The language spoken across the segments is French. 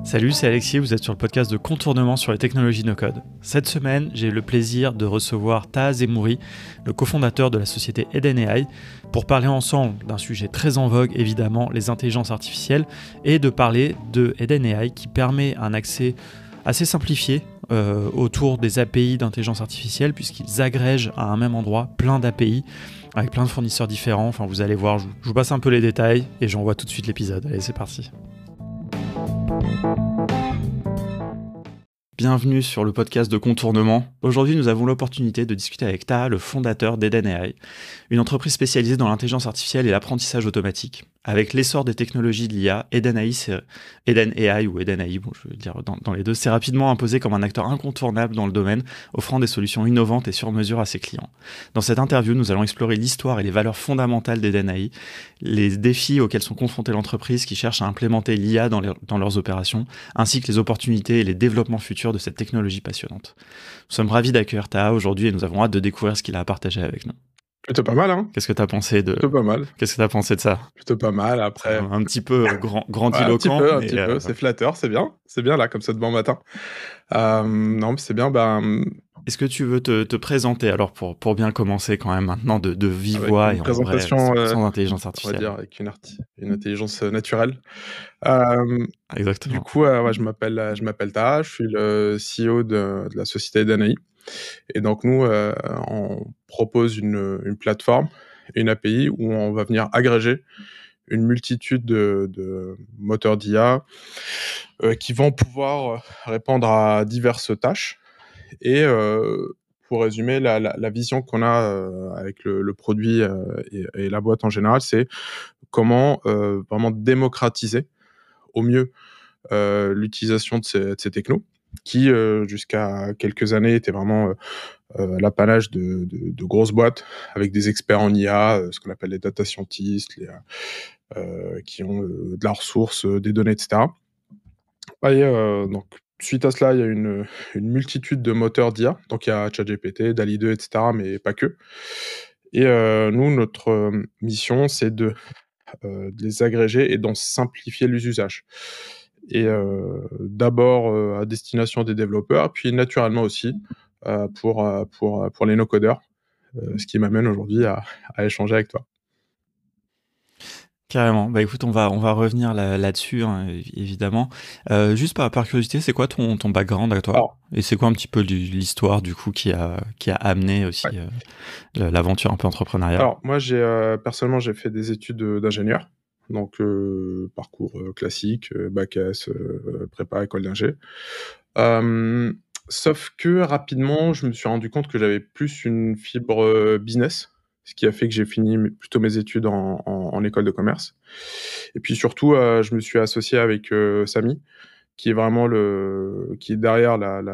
Salut, c'est Alexis, vous êtes sur le podcast de Contournement sur les technologies no-code. Cette semaine, j'ai eu le plaisir de recevoir Taha Zemouri, le cofondateur de la société Eden AI, pour parler ensemble d'un sujet très en vogue, évidemment, les intelligences artificielles, et de parler de Eden AI qui permet un accès assez simplifié autour des API d'intelligence artificielle, puisqu'ils agrègent à un même endroit plein d'API avec plein de fournisseurs différents. Enfin, vous allez voir, je vous passe un peu les détails et j'envoie tout de suite l'épisode. Allez, c'est parti. Bienvenue sur le podcast de Contournement. Aujourd'hui, nous avons l'opportunité de discuter avec Taha, le fondateur d'Eden AI, une entreprise spécialisée dans l'intelligence artificielle et l'apprentissage automatique. Avec l'essor des technologies de l'IA, Eden AI ou Eden AI, bon, je veux dire dans les deux, s'est rapidement imposé comme un acteur incontournable dans le domaine, offrant des solutions innovantes et sur mesure à ses clients. Dans cette interview, nous allons explorer l'histoire et les valeurs fondamentales d'Eden AI, les défis auxquels sont confrontées l'entreprise qui cherche à implémenter l'IA dans leurs opérations, ainsi que les opportunités et les développements futurs de cette technologie passionnante. Nous sommes ravis d'accueillir Taha aujourd'hui et nous avons hâte de découvrir ce qu'il a à partager avec nous. Plutôt pas mal, hein. Qu'est-ce que tu as pensé de Plutôt pas mal. Qu'est-ce que tu as pensé de ça? Plutôt pas mal, après... Un petit peu Ouais, grandiloquent, un mais petit peu, c'est flatteur, c'est bien là, comme ça, de bon matin. Non, mais c'est bien, est-ce que tu veux te présenter alors pour bien commencer quand même maintenant de vive avec voix une et en vrai, présentation, sans intelligence on va artificielle? dire avec une intelligence, naturelle. Hem, du Exactement. coup, ouais, je m'appelle Taha, je suis le CEO de la société Eden AI et donc nous, on propose une plateforme, une API où on va venir agréger une multitude de moteurs d'IA, qui vont pouvoir, répondre à diverses tâches et pour résumer la vision qu'on a, avec le produit, et la boîte en général, c'est comment, vraiment démocratiser au mieux, l'utilisation de ces technos qui, jusqu'à quelques années étaient vraiment, l'apanage de grosses boîtes avec des experts en IA, ce qu'on appelle les data scientists, qui ont, de la ressource, des données et cetera. Et donc suite à cela, il y a une multitude de moteurs d'IA. Donc il y a ChatGPT, DALL-E 2 et cetera, mais pas que. Et nous, notre, mission, c'est de les agréger et d'en simplifier les usages. Et d'abord, à destination des développeurs, puis naturellement aussi, pour les no-codeurs, ce qui m'amène aujourd'hui à échanger avec toi. Carrément. Bah écoute, on va revenir là-dessus, hein, évidemment. Juste par curiosité, c'est quoi ton background à toi? Alors, Et c'est quoi un petit peu l'histoire du coup qui a amené aussi ouais. l'aventure un peu entrepreneuriale? Alors moi, personnellement, j'ai fait des études, d'ingénieur, donc parcours, classique, bac S, prépa, école d'ingé. Hem, Sauf que rapidement, je me suis rendu compte que j'avais plus une fibre, business, ce qui a fait que j'ai fini plutôt mes études en école de commerce et puis surtout, je me suis associé avec, Samy, qui est vraiment qui est derrière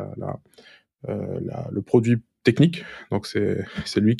le produit technique. Donc c'est lui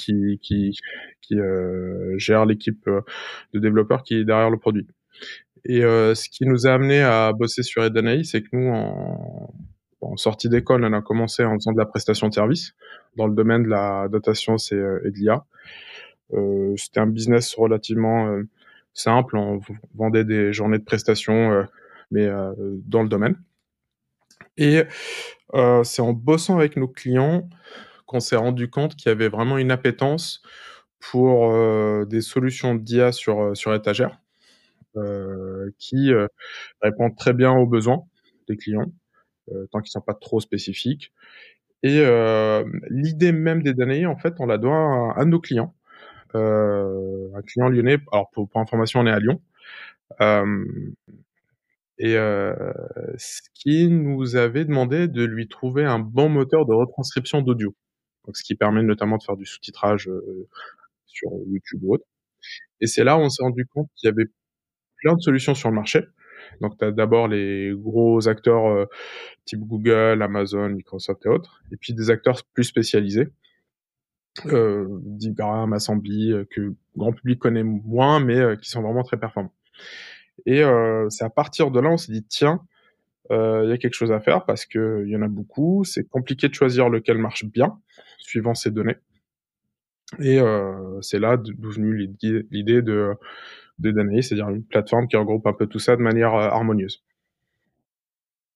qui gère l'équipe, de développeurs qui est derrière le produit et ce qui nous a amené à bosser sur Eden AI, c'est que nous, en sortie d'école, on a commencé en faisant de la prestation de service dans le domaine de la data science et de l'IA. C'était un business relativement, simple. On vendait des journées de prestation, mais dans le domaine et c'est en bossant avec nos clients qu'on s'est rendu compte qu'il y avait vraiment une appétence pour, des solutions d'IA sur étagère, qui, répondent très bien aux besoins des clients, tant qu'ils sont pas trop spécifiques et l'idée même des données, en fait, on la doit à un de nos clients, un client lyonnais. Alors pour information, on est à Lyon, hem et ce qui nous avait demandé de lui trouver un bon moteur de retranscription d'audio. Donc ce qui permet notamment de faire du sous-titrage, sur YouTube ou autre et c'est là où on s'est rendu compte qu'il y avait plein de solutions sur le marché. Donc tu as d'abord les gros acteurs, type Google, Amazon, Microsoft et autres et puis des acteurs plus spécialisés, d'Igram, Assembly, que le grand public connaît moins mais qui sont vraiment très performants et c'est à partir de là, on s'est dit: «Tiens, il y a quelque chose à faire parce qu'il y en a beaucoup, c'est compliqué de choisir lequel marche bien, suivant ces données» et c'est là d'où venue l'idée de Danae, c'est-à-dire une plateforme qui regroupe un peu tout ça de manière, harmonieuse.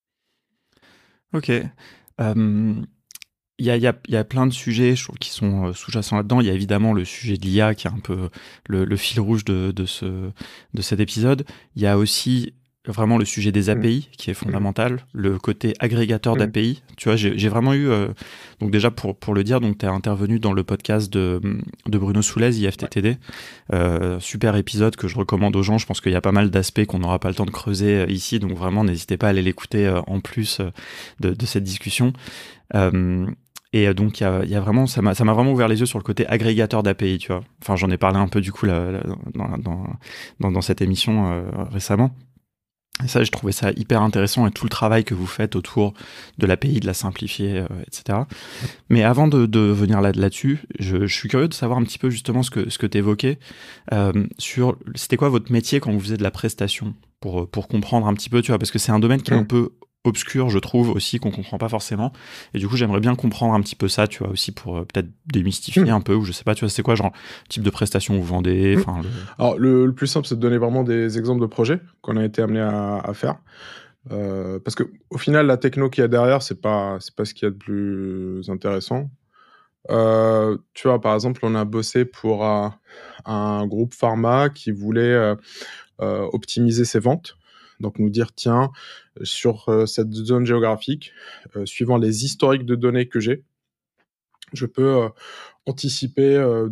Ok. Il y a plein de sujets, je trouve, qui sont sous-jacents là-dedans. Il y a évidemment le sujet de l'IA qui est un peu le fil rouge de cet épisode. Il y a aussi vraiment le sujet des Mmh. API qui est fondamental, le côté agrégateur Mmh. d'API. Tu vois, j'ai vraiment eu... donc déjà, pour le dire, tu as intervenu dans le podcast de Bruno Soulez, Ouais. IFTTD. Super épisode que je recommande aux gens. Je pense qu'il y a pas mal d'aspects qu'on n'aura pas le temps de creuser ici. Donc vraiment, n'hésitez pas à aller l'écouter en plus de cette discussion. Euh, donc, il y a vraiment, ça m'a vraiment ouvert les yeux sur le côté agrégateur d'API, tu vois. Enfin, j'en ai parlé un peu du coup dans cette émission récemment. Et ça, j'ai trouvé ça hyper intéressant et tout le travail que vous faites autour de l'API, de la simplifier, etc. Mais avant de venir là-dessus, je suis curieux de savoir un petit peu justement ce que tu évoquais sur c'était quoi votre métier quand vous faisiez de la prestation pour comprendre un petit peu, tu vois, parce que c'est un domaine qui est un Mmh. peu obscur, je trouve, aussi, qu'on comprend pas forcément. Et du coup, j'aimerais bien comprendre un petit peu ça, tu vois, aussi pour peut-être démystifier Mmh. un peu, ou je sais pas, tu vois, c'est quoi, genre, type de prestation vous vendez, Mmh. enfin, Alors le plus simple, c'est de donner vraiment des exemples de projets qu'on a été amené à faire. Parce qu'au final, la techno qu'il y a derrière, c'est pas ce qu'il y a de plus intéressant. Tu vois, par exemple, on a bossé pour un groupe pharma qui voulait, optimiser ses ventes. Donc nous dire: «Tiens, sur, cette zone géographique, suivant les historiques de données que j'ai, je peux, anticiper,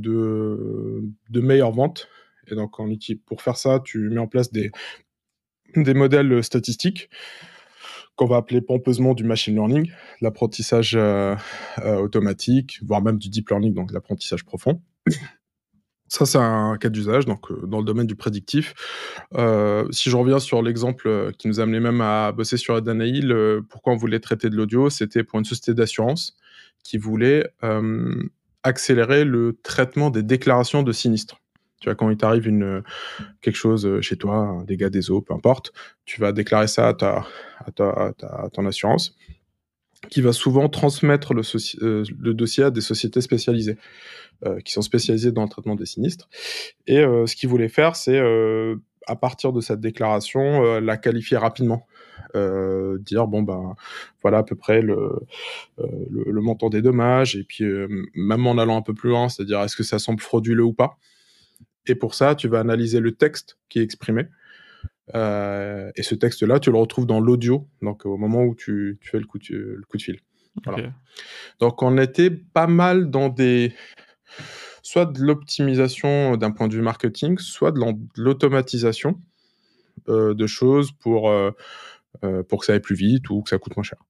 de meilleures ventes». Et donc pour faire ça, tu mets en place des modèles, statistiques qu'on va appeler pompeusement du machine learning, de l'apprentissage, automatique, voire même du deep learning, donc de l'apprentissage profond. Ça, c'est un cas d'usage, donc dans le domaine du prédictif. Si je reviens sur l'exemple, qui nous a amené même à bosser sur Adanaï, pourquoi on voulait traiter de l'audio, c'était pour une société d'assurance qui voulait, accélérer le traitement des déclarations de sinistres. Tu vois, quand il t'arrive quelque chose, chez toi, un dégât des eaux, peu importe, tu vas déclarer ça à ton assurance, qui va souvent transmettre le dossier à des sociétés spécialisées, qui sont spécialisées dans le traitement des sinistres. Et ce qu'ils voulaient faire, c'est, à partir de cette déclaration, la qualifier rapidement. Dire: «Bon, ben, voilà à peu près le montant des dommages», et puis, même en allant un peu plus loin, c'est-à-dire: «Est-ce que ça semble frauduleux ou pas?» Et pour ça, tu vas analyser le texte qui est exprimé, et ce texte-là, tu le retrouves dans l'audio, donc au moment où tu fais le coup de fil. ok. Voilà. Donc on était pas mal dans soit de l'optimisation d'un point de vue marketing, soit de l'automatisation, de choses pour que ça aille plus vite ou que ça coûte moins cher.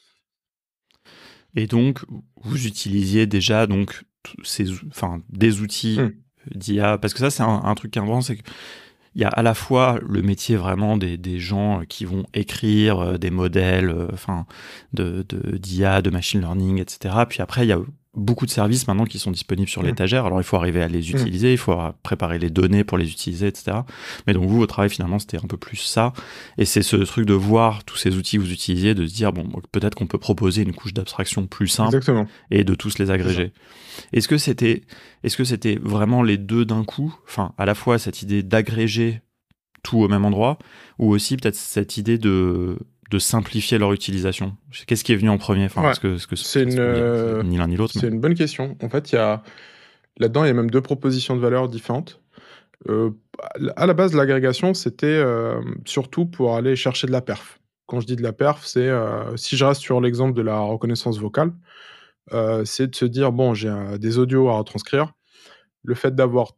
Et donc, vous utilisiez déjà donc enfin, des outils Mmh. d'IA, parce que ça, c'est un truc qui est important, c'est que il y a à la fois le métier vraiment des gens qui vont écrire des modèles enfin, d'IA, de machine learning, etc. Puis après, il y a beaucoup de services maintenant qui sont disponibles sur Mmh. l'étagère. Alors, il faut arriver à les Mmh. utiliser, il faut préparer les données pour les utiliser, etc. Mais donc, vous, votre travail, finalement, c'était un peu plus ça. Et c'est ce truc de voir tous ces outils que vous utilisiez, de se dire, bon, peut-être qu'on peut proposer une couche d'abstraction plus simple Exactement, et de tous les c'est ça. agréger. Est-ce que c'était, est-ce que c'était vraiment les deux d'un coup? Enfin, à la fois cette idée d'agréger tout au même endroit, ou aussi peut-être cette idée de simplifier leur utilisation. Qu'est-ce qui est venu en premier? Enfin, Ouais, parce que c'est ni l'un ni l'autre, mais... c'est une bonne question. En fait, il y a même 2 propositions de valeurs différentes. À la base, l'agrégation, c'était, surtout pour aller chercher de la perf. Quand je dis de la perf, c'est, si je reste sur l'exemple de la reconnaissance vocale, c'est de se dire: «Bon, j'ai des audios à retranscrire». Le fait d'avoir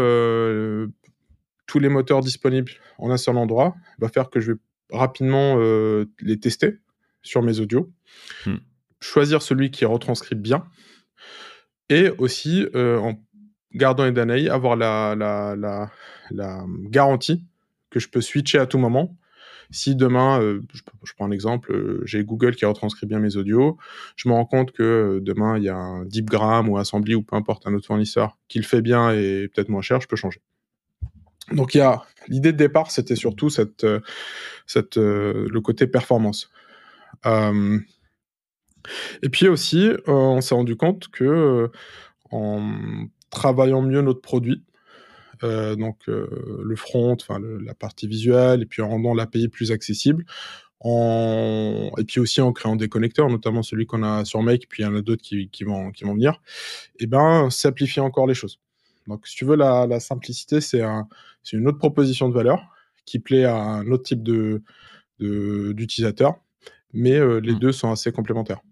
tous les moteurs disponibles en un seul endroit va faire que je vais rapidement, les tester sur mes audios, Hmm. choisir celui qui retranscrit bien, et aussi, en gardant une danaï, avoir la garantie que je peux switcher à tout moment. Si demain, je prends un exemple, j'ai Google qui retranscrit bien mes audios, je me rends compte que, demain il y a un Deepgram ou Assembly ou peu importe, un autre fournisseur qui le fait bien et peut-être moins cher, je peux changer. Donc il y a l'idée de départ, c'était surtout le côté performance. Hem Et puis aussi, on s'est rendu compte que, en travaillant mieux notre produit, donc le front, enfin la partie visuelle, et puis en rendant l'API plus accessible, Et puis aussi en créant des connecteurs, notamment celui qu'on a sur Make, puis il y en a d'autres qui vont venir, et ben, simplifier encore les choses. Donc, si tu veux, la simplicité, c'est une autre proposition de valeur qui plaît à un autre type d'utilisateur, mais les deux sont assez complémentaires.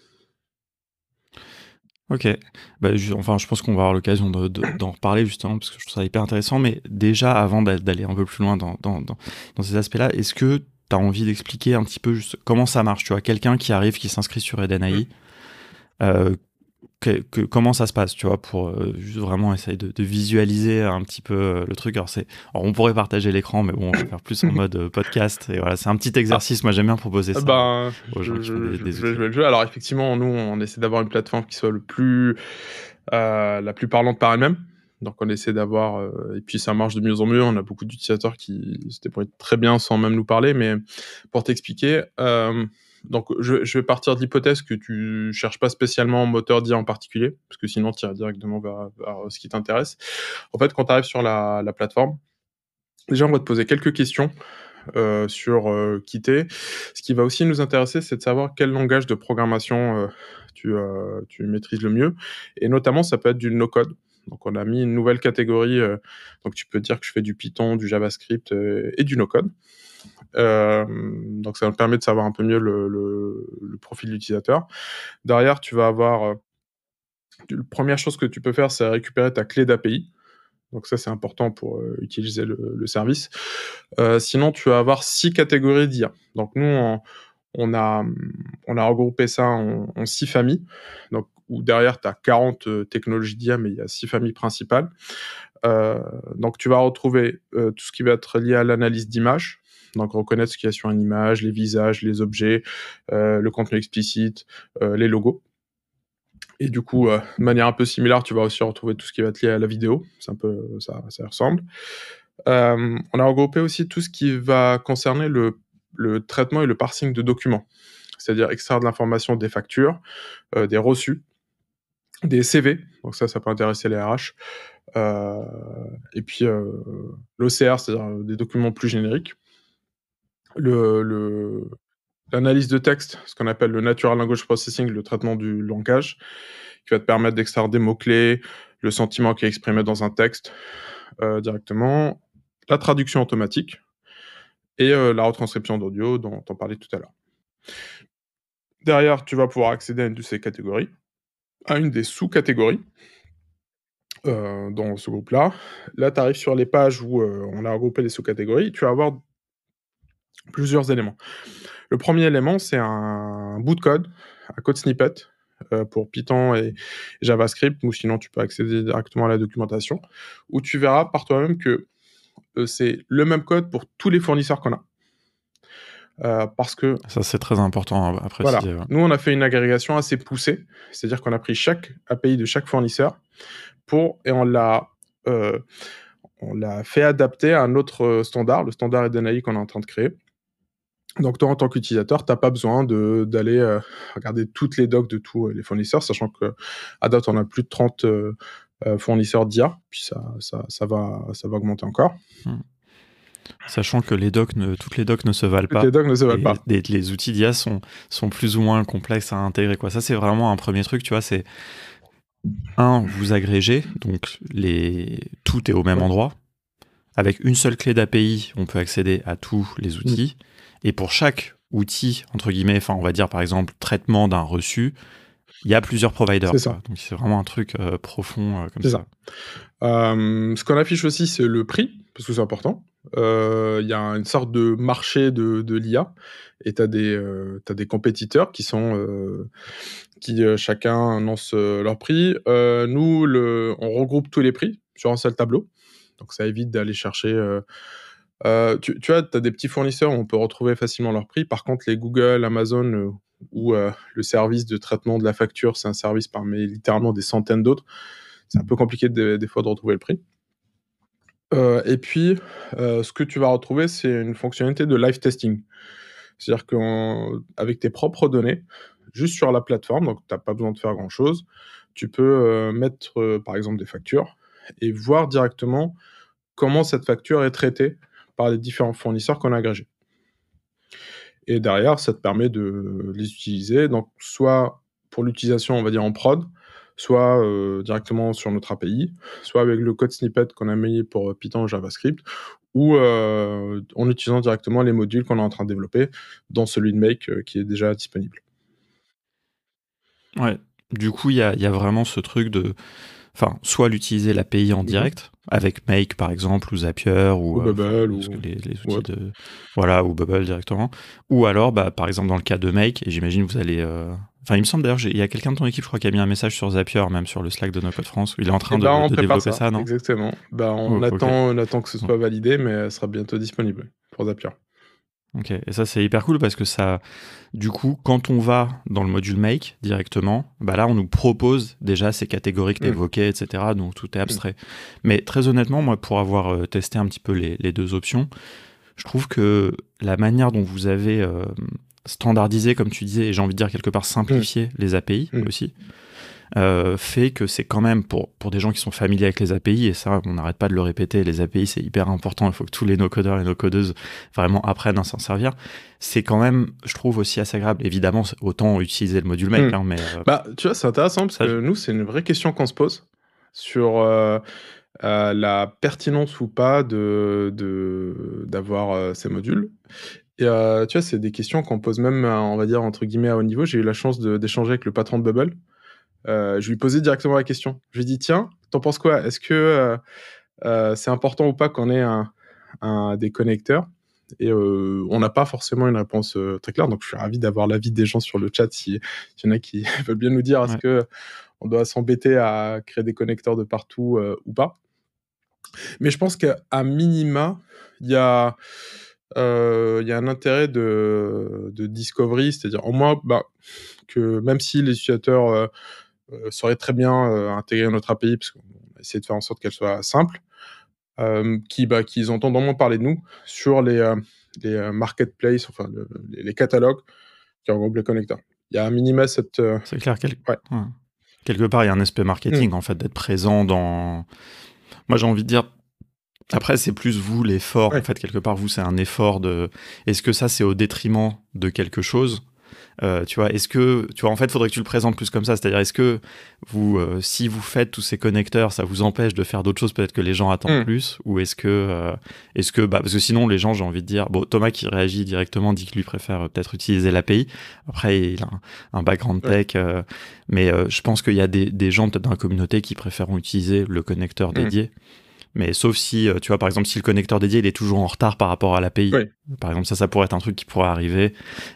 Ok, bah, enfin, je pense qu'on va avoir l'occasion d'en reparler justement parce que je trouve ça hyper intéressant. Mais déjà, avant d'aller un peu plus loin dans ces aspects-là, est-ce que tu as envie d'expliquer un petit peu juste comment ça marche? Tu vois, quelqu'un qui arrive, qui s'inscrit sur Edenai, comment ça se passe, tu vois, pour juste vraiment essayer de visualiser un petit peu le truc. Alors, on pourrait partager l'écran, mais bon, on va faire plus en mode podcast. Et voilà, c'est un petit exercice. Moi, j'aime bien proposer ça Ben, aux gens qui font des je outils. vais le jouer. Alors effectivement, nous, on essaie d'avoir une plateforme qui soit la plus parlante par elle-même. Donc on essaie d'avoir, et puis ça marche de mieux en mieux. On a beaucoup d'utilisateurs qui se débrouillent très bien sans même nous parler. Mais pour t'expliquer, donc je vais partir de l'hypothèse que tu cherches pas spécialement un moteur d'IA en particulier, parce que sinon tu iras directement vers ce qui t'intéresse. En fait, quand tu arrives sur la plateforme, déjà on va te poser quelques questions sur qui t'es. Ce qui va aussi nous intéresser, c'est de savoir quel langage de programmation tu maîtrises le mieux. Et notamment, ça peut être du no-code. Donc, on a mis une nouvelle catégorie. Donc, tu peux dire que je fais du Python, du JavaScript et du no-code. Donc, ça nous permet de savoir un peu mieux le profil de l'utilisateur. Derrière, tu vas avoir... la première chose que tu peux faire, c'est récupérer ta clé d'API. Donc ça, c'est important pour utiliser le service. Sinon, tu vas avoir 6 catégories d'IA. Donc nous, on a regroupé ça en 6 familles. Donc, où derrière, tu as 40 technologies d'IA, mais il y a 6 familles principales. Donc tu vas retrouver tout ce qui va être lié à l'analyse d'images. Donc reconnaître ce qu'il y a sur une image, les visages, les objets, le contenu explicite, les logos. Et du coup, de manière un peu similaire, tu vas aussi retrouver tout ce qui va être lié à la vidéo. C'est un peu ça ressemble. On a regroupé aussi tout ce qui va concerner le traitement et le parsing de documents, c'est-à-dire extraire de l'information des factures, des reçus, des CV, donc ça peut intéresser les RH, et puis l'OCR, c'est-à-dire des documents plus génériques. L'analyse de texte, ce qu'on appelle le Natural Language Processing, le traitement du langage, qui va te permettre d'extraire des mots-clés, le sentiment qui est exprimé dans un texte directement, la traduction automatique et la retranscription d'audio dont on parlait tout à l'heure. Derrière, tu vas pouvoir accéder à une de ces catégories, à une des sous-catégories dans ce groupe-là. Là, tu arrives sur les pages où on a regroupé les sous-catégories. Tu vas avoir plusieurs éléments. Le premier élément, c'est un bout de code, un code snippet pour Python et JavaScript, ou sinon tu peux accéder directement à la documentation, où tu verras par toi-même que c'est le même code pour tous les fournisseurs qu'on a. Parce que... Ça, c'est très important à préciser. Voilà. Nous, on a fait une agrégation assez poussée, c'est-à-dire qu'on a pris chaque API de chaque fournisseur et on l'a fait adapter à un autre standard, le standard Edenai qu'on est en train de créer. Donc, toi, en tant qu'utilisateur, tu n'as pas besoin d'aller regarder toutes les docs de tous les fournisseurs, sachant qu'à date, on a plus de 30 fournisseurs d'IA, puis ça va augmenter encore. Sachant que toutes les docs ne se valent pas. Toutes les docs ne se valent pas. Les outils d'IA sont plus ou moins complexes à intégrer, quoi. Ça, c'est vraiment un premier truc, tu vois, c'est... vous agrégez, donc tout est au même endroit. Avec une seule clé d'API, on peut accéder à tous les outils. Et pour chaque outil, entre guillemets, enfin, on va dire par exemple traitement d'un reçu, il y a plusieurs providers. C'est ça. Donc c'est vraiment un truc profond comme ça. Ce qu'on affiche aussi, c'est le prix, parce que c'est important. Il y a une sorte de marché de l'IA, et tu as des compétiteurs qui chacun annonce leur prix. Nous, on regroupe tous les prix sur un seul tableau, donc ça évite d'aller chercher... tu vois, tu as des petits fournisseurs où on peut retrouver facilement leur prix. Par contre, les Google, Amazon ou le service de traitement de la facture, c'est un service parmi littéralement des centaines d'autres. C'est un peu compliqué des fois de retrouver le prix. Et puis, ce que tu vas retrouver, c'est une fonctionnalité de live testing. C'est-à-dire qu'avec tes propres données, juste sur la plateforme, donc tu n'as pas besoin de faire grand-chose, tu peux mettre par exemple des factures et voir directement comment cette facture est traitée par les différents fournisseurs qu'on a agrégés. et derrière, ça te permet de les utiliser, donc soit pour l'utilisation, on va dire, en prod, soit, directement sur notre API, soit avec le code snippet qu'on a mis pour, Python ou JavaScript ou, en utilisant directement les modules qu'on est en train de développer dans celui de Make, qui est déjà disponible. Ouais. Du coup, il y a vraiment ce truc de, enfin, soit l'utiliser l'API en Mmh. direct avec Make par exemple ou Zapier ou Ou Bubble ce que les ou outils autre. de, voilà, ou Bubble directement, ou alors bah par exemple dans le cas de Make, et j'imagine vous allez enfin il me semble d'ailleurs il y a quelqu'un de ton équipe je crois qui a mis un message sur Zapier, même sur le Slack de No Code France, où il est en Et train ben, on de prépare développer ça, ça, non? exactement. Bah, Oh, ok. on attend que ce Bon. soit validé, mais elle sera bientôt disponible, pour Zapier. Ok, et ça c'est hyper cool parce que ça, du coup, quand on va dans le module Make directement, bah là on nous propose déjà ces catégories que tu Mmh. évoquais, etc. Donc tout est Mmh. abstrait. Mais très honnêtement, moi pour avoir testé un petit peu les deux options, je trouve que la manière dont vous avez standardisé, comme tu disais, et j'ai envie de dire quelque part Mmh. simplifié les API Mmh. aussi, fait que c'est quand même, pour des gens qui sont familiers avec les API, et ça on n'arrête pas de le répéter, les API c'est hyper important, il faut que tous les no-codeurs et no-codeuses vraiment apprennent à s'en servir, c'est quand même, je trouve, aussi assez agréable. Évidemment, autant utiliser le module Make, Mmh. hein, mais Bah, tu vois, c'est intéressant parce ça, que nous, c'est une vraie question qu'on se pose sur, la pertinence ou pas d'avoir, ces modules et tu vois, c'est des questions qu'on pose même, on va dire, entre guillemets, «à haut niveau». J'ai eu la chance d'échanger avec le patron de Bubble. Je lui posais directement la question. Je lui ai dit: «Tiens, t'en penses quoi? Est-ce que, c'est important ou pas qu'on ait des connecteurs?» Et on n'a pas forcément une réponse, très claire, donc je suis ravi d'avoir l'avis des gens sur le chat s'il y en a qui veulent bien nous dire est-ce ouais. qu'on doit s'embêter à créer des connecteurs de partout, ou pas? Mais je pense qu'à minima, il y a, il y a un intérêt de discovery, c'est-à-dire au moins, bah, que même si les utilisateurs, sauraient très bien, intégrer notre API, parce qu'on a essayé de faire en sorte qu'elle soit simple, qu'ils entendent au moins parler de nous sur les marketplaces, enfin les catalogues qui regroupent les connecteurs. Il y a un minima cette, C'est clair, ouais. ouais. Quelque part, il y a un aspect Mmh. marketing, en fait, d'être présent dans... Moi, j'ai envie de dire, après, c'est plus vous, l'effort. En Ouais. fait, quelque part, vous, c'est un effort de... Est-ce que ça, c'est au détriment de quelque chose? Tu vois, est-ce que... Tu vois, en fait, il faudrait que tu le présentes plus comme ça. C'est-à-dire, est-ce que vous, si vous faites tous ces connecteurs, ça vous empêche de faire d'autres choses, peut-être que les gens attendent Mmh. plus? Ou est-ce que... Bah, parce que sinon, les gens, j'ai envie de dire... Bon, Thomas qui réagit directement dit que lui préfère peut-être utiliser l'API. Après, il a un background Ouais. tech. Mais je pense qu'il y a des gens, peut-être dans la communauté, qui préfèrent utiliser le connecteur Mmh. dédié. Mais sauf si, tu vois, par exemple, si le connecteur dédié, il est toujours en retard par rapport à l'API. Oui. Par exemple, ça pourrait être un truc qui pourrait arriver,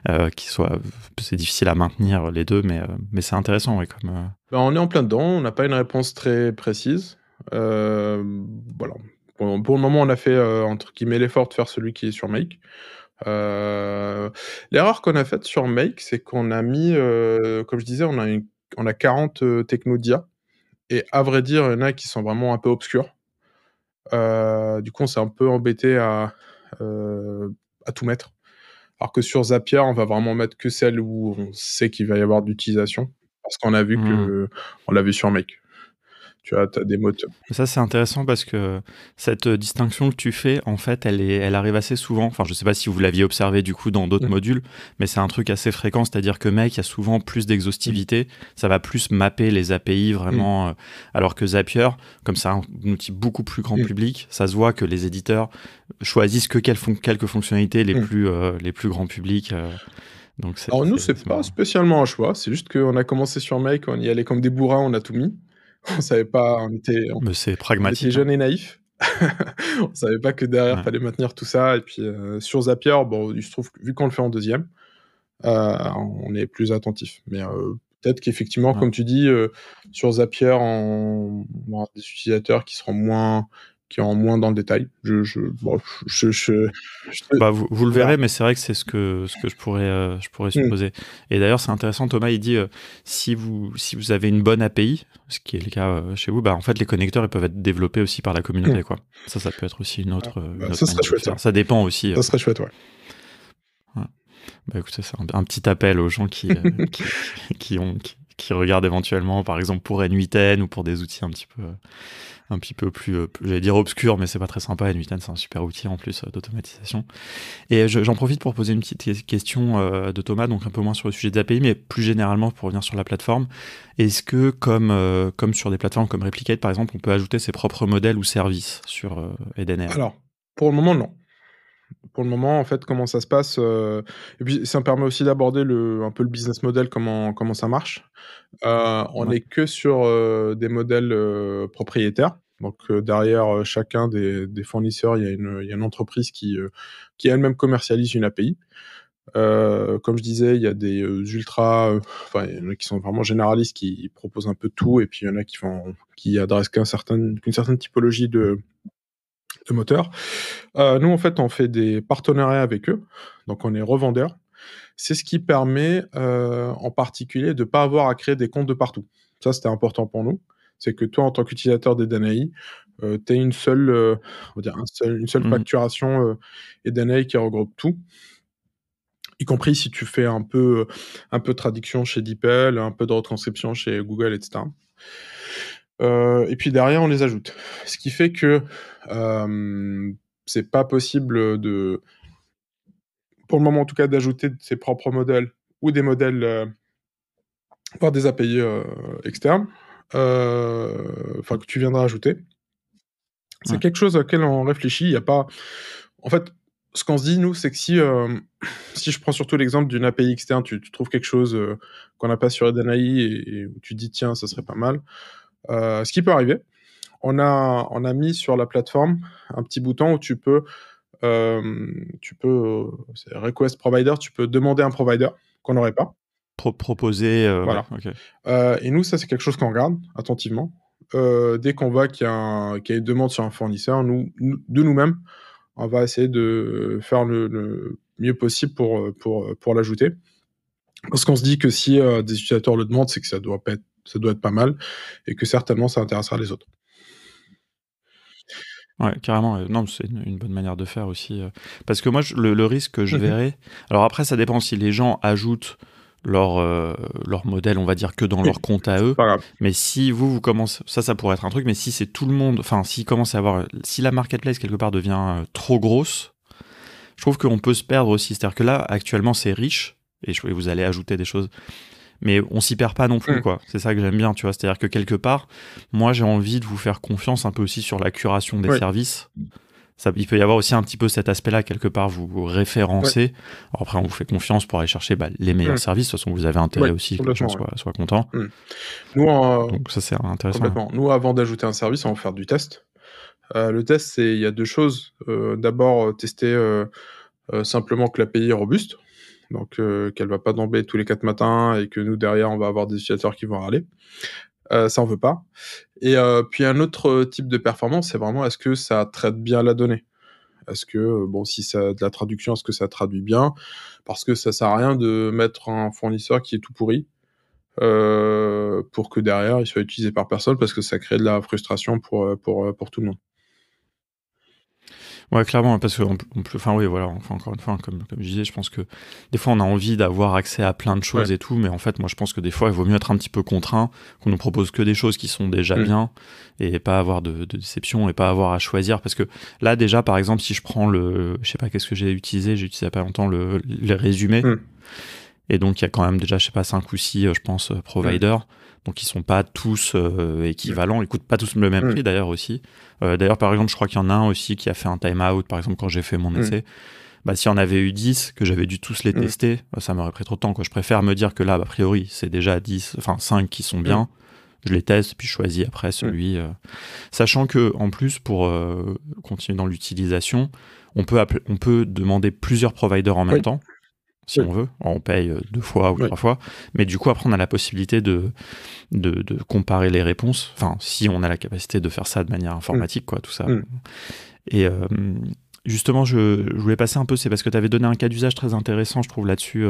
c'est difficile à maintenir les deux, mais c'est intéressant, ouais, comme... Bah, on est en plein dedans, on n'a pas une réponse très précise. Voilà. Pour le moment, on a fait, entre guillemets, «l'effort» de faire celui qui est sur Make. L'erreur qu'on a faite sur Make, c'est qu'on a mis, comme je disais, on a 40, technos d'IA et à vrai dire, il y en a qui sont vraiment un peu obscurs. Du coup, on s'est un peu embêté heu, à tout mettre. Alors que sur Zapier, on va vraiment mettre que celles où on sait qu'il va y avoir de l'utilisation, parce qu'on a vu Hmm. on l'a vu sur Make. Tu vois, tu as des moteurs. Ça, c'est intéressant parce que cette distinction que tu fais, en fait, elle arrive assez souvent. Enfin, je sais pas si vous l'aviez observé du coup dans d'autres Mmh. modules, mais c'est un truc assez fréquent, c'est-à-dire que Make a souvent plus Mmh. d'exhaustivité, ça va plus mapper les API Mmh. vraiment, alors que Zapier, comme c'est un outil beaucoup plus grand Mmh. public, ça se voit que les éditeurs choisissent que quelques fonctionnalités Mmh. les plus grand public. Donc Alors nous, c'est c'est pas marrant. spécialement un choix, c'est juste qu'on a commencé sur Make, on y allait comme des bourrins, on a tout mis. On savait pas, Mais c'est on était pragmatique, hein. jeunes et naïfs. On savait pas que derrière, Ouais. fallait maintenir tout ça et puis, sur Zapier, bon, il se trouve que vu qu'on le fait en deuxième, on est plus attentif. Mais, peut-être qu'effectivement, Ouais. comme tu dis, sur Zapier, on aura des utilisateurs qui iront moins dans le détail. Bon, je te Bah, vous le on verra. verrez, mais c'est vrai que c'est ce que je pourrais Mmh. supposer. Et d'ailleurs, c'est intéressant, Thomas, il dit, si vous avez une bonne API, ce qui est le cas chez vous, bah, en fait, les connecteurs, ils peuvent être développés aussi par la Mmh. communauté, quoi. Ça peut être aussi Ah, une bah, autre ça serait manière de le chouette, faire. ouais. Ça dépend aussi. Ça serait chouette, ouais. Ouais. Bah, écoutez, c'est un petit appel aux gens qui qui regardent éventuellement, par exemple, pour N8N ou pour des outils un petit peu plus, j'allais dire obscurs, mais c'est pas très sympa. N8N, c'est un super outil en plus d'automatisation. Et j'en profite pour poser une petite question de Thomas, donc un peu moins sur le sujet des API, mais plus généralement pour revenir sur la plateforme. Est-ce que, comme sur des plateformes comme Replicate, par exemple, on peut ajouter ses propres modèles ou services sur Eden AI? Alors, pour le moment, non. Pour le moment, en fait, comment ça se passe, et puis ça me permet aussi d'aborder un peu le business model, comment ça marche. On Ouais. est que sur, des modèles, propriétaires. Donc, derrière, chacun des fournisseurs, il y a une entreprise qui elle-même commercialise une API. Comme je disais, il y a des, enfin, il y en a qui sont vraiment généralistes, qui proposent un peu tout, et puis il y en a qui adressent qu'une certaine typologie de moteur. Nous, en fait, on fait des partenariats avec eux, donc on est revendeurs. C'est ce qui permet, en particulier, de pas avoir à créer des comptes de partout. Ça, c'était important pour nous. C'est que toi, en tant qu'utilisateur d'Edenai, tu aies on va dire une seule Mhm. facturation, Edenai qui regroupe tout, y compris si tu fais un peu de traduction chez DeepL, un peu de retranscription chez Google, et cetera. Et puis derrière, on les ajoute. Ce qui fait que, c'est pas possible pour le moment en tout cas, d'ajouter ses propres modèles ou des modèles, par des API, externes, enfin que tu viendras ajouter. C'est Ouais. quelque chose auquel on réfléchit. Il y a pas En fait, ce qu'on se dit nous, c'est que si, si je prends surtout l'exemple d'une API externe, tu trouves quelque chose, qu'on n'a pas sur Edenai, et où tu te dis: «Tiens, ça serait pas mal». Ce qui peut arriver, on a mis sur la plateforme un petit bouton où c'est request provider, tu peux demander un provider qu'on n'aurait pas. Proposer, ouais, Voilà. ok. Et nous, ça, c'est quelque chose qu'on regarde attentivement. Dès qu'on voit qu'il y a une demande sur un fournisseur, de nous-mêmes, on va essayer de faire le mieux possible pour l'ajouter. Parce qu'on se dit que si, des utilisateurs le demandent, c'est que ça doit être pas mal, et que certainement ça intéressera les autres. Ouais, carrément. Non, c'est une bonne manière de faire aussi. Parce que moi, le risque que je Mmh. verrais. Alors après, ça dépend si les gens ajoutent leur modèle, on va dire, que dans Oui, leur compte à c'est eux. pas grave. Mais si vous commencez. Ça pourrait être un truc, mais si c'est tout le monde. Enfin, s'il commence à avoir. Si la marketplace, quelque part, devient trop grosse, je trouve qu'on peut se perdre aussi. C'est-à-dire que là, actuellement, c'est riche. Et vous allez ajouter des choses. Mais on s'y perd pas non plus, Mmh. quoi. C'est ça que j'aime bien, tu vois. C'est-à-dire que quelque part, moi, j'ai envie de vous faire confiance un peu aussi sur la curation des Oui, services. Il peut y avoir aussi un petit peu cet aspect-là, quelque part, vous ouais. référencez. Alors après, on vous fait confiance pour aller chercher les meilleurs Mmh. services. De toute façon, vous avez intérêt Ouais, aussi que les gens complètement, ouais. soient contents. Mmh. Nous, Donc ça, c'est intéressant. complètement. Nous, avant d'ajouter un service, on va faire du test. Le test, il y a 2 choses. D'abord, tester, simplement que l'API est robuste, donc qu'elle va pas tomber tous les 4 matins, et que nous, derrière, on va avoir des utilisateurs qui vont râler. Ça, on veut pas. Et puis un autre, type de performance, c'est vraiment, est-ce que ça traite bien la donnée? Est-ce que, bon, si ça de la traduction, est-ce que ça traduit bien? Parce que ça sert à rien de mettre un fournisseur qui est tout pourri, pour que derrière, il soit utilisé par personne, parce que ça crée de la frustration pour tout le monde. Ouais, clairement, parce que, enfin, oui, voilà, enfin, encore une fois, comme je disais, je pense que des fois, on a envie d'avoir accès à plein de Ouais. choses et tout, mais en fait, moi, je pense que des fois, il vaut mieux être un petit peu contraint, qu'on nous propose que des choses qui sont déjà Mmh. bien, et pas avoir de déception, et pas avoir à choisir, parce que là, déjà, par exemple, si je prends je sais pas, qu'est-ce que j'ai utilisé il y a pas longtemps, les résumés, Mmh. et donc, il y a quand même déjà, je sais pas, 5 ou 6, je pense, Mmh. providers. Donc, ils sont pas tous Mmh. équivalents. Ils coûtent pas tous le même Mmh. prix, d'ailleurs, aussi. D'ailleurs, par exemple, je crois qu'il y en a un aussi qui a fait un time-out, par exemple, quand j'ai fait mon Mmh. essai. Bah, s'il y en avait eu 10, que j'avais dû tous les Mmh. tester, ça m'aurait pris trop de temps, quoi. Je préfère me dire que là, a priori, c'est déjà 10, enfin 5 qui sont Mmh. bien. Je les teste, puis je choisis après Mmh. celui. Sachant que, en plus, pour continuer dans l'utilisation, on peut demander plusieurs providers en même Oui, temps, si oui, on veut. Alors, on paye 2 fois ou oui. 3 fois. Mais du coup, après, on a la possibilité de comparer les réponses. Enfin, si on a la capacité de faire ça de manière Mmh. informatique, quoi, tout ça. Mmh. Et justement, je voulais passer un peu, c'est parce que tu avais donné un cas d'usage très intéressant, je trouve, là-dessus,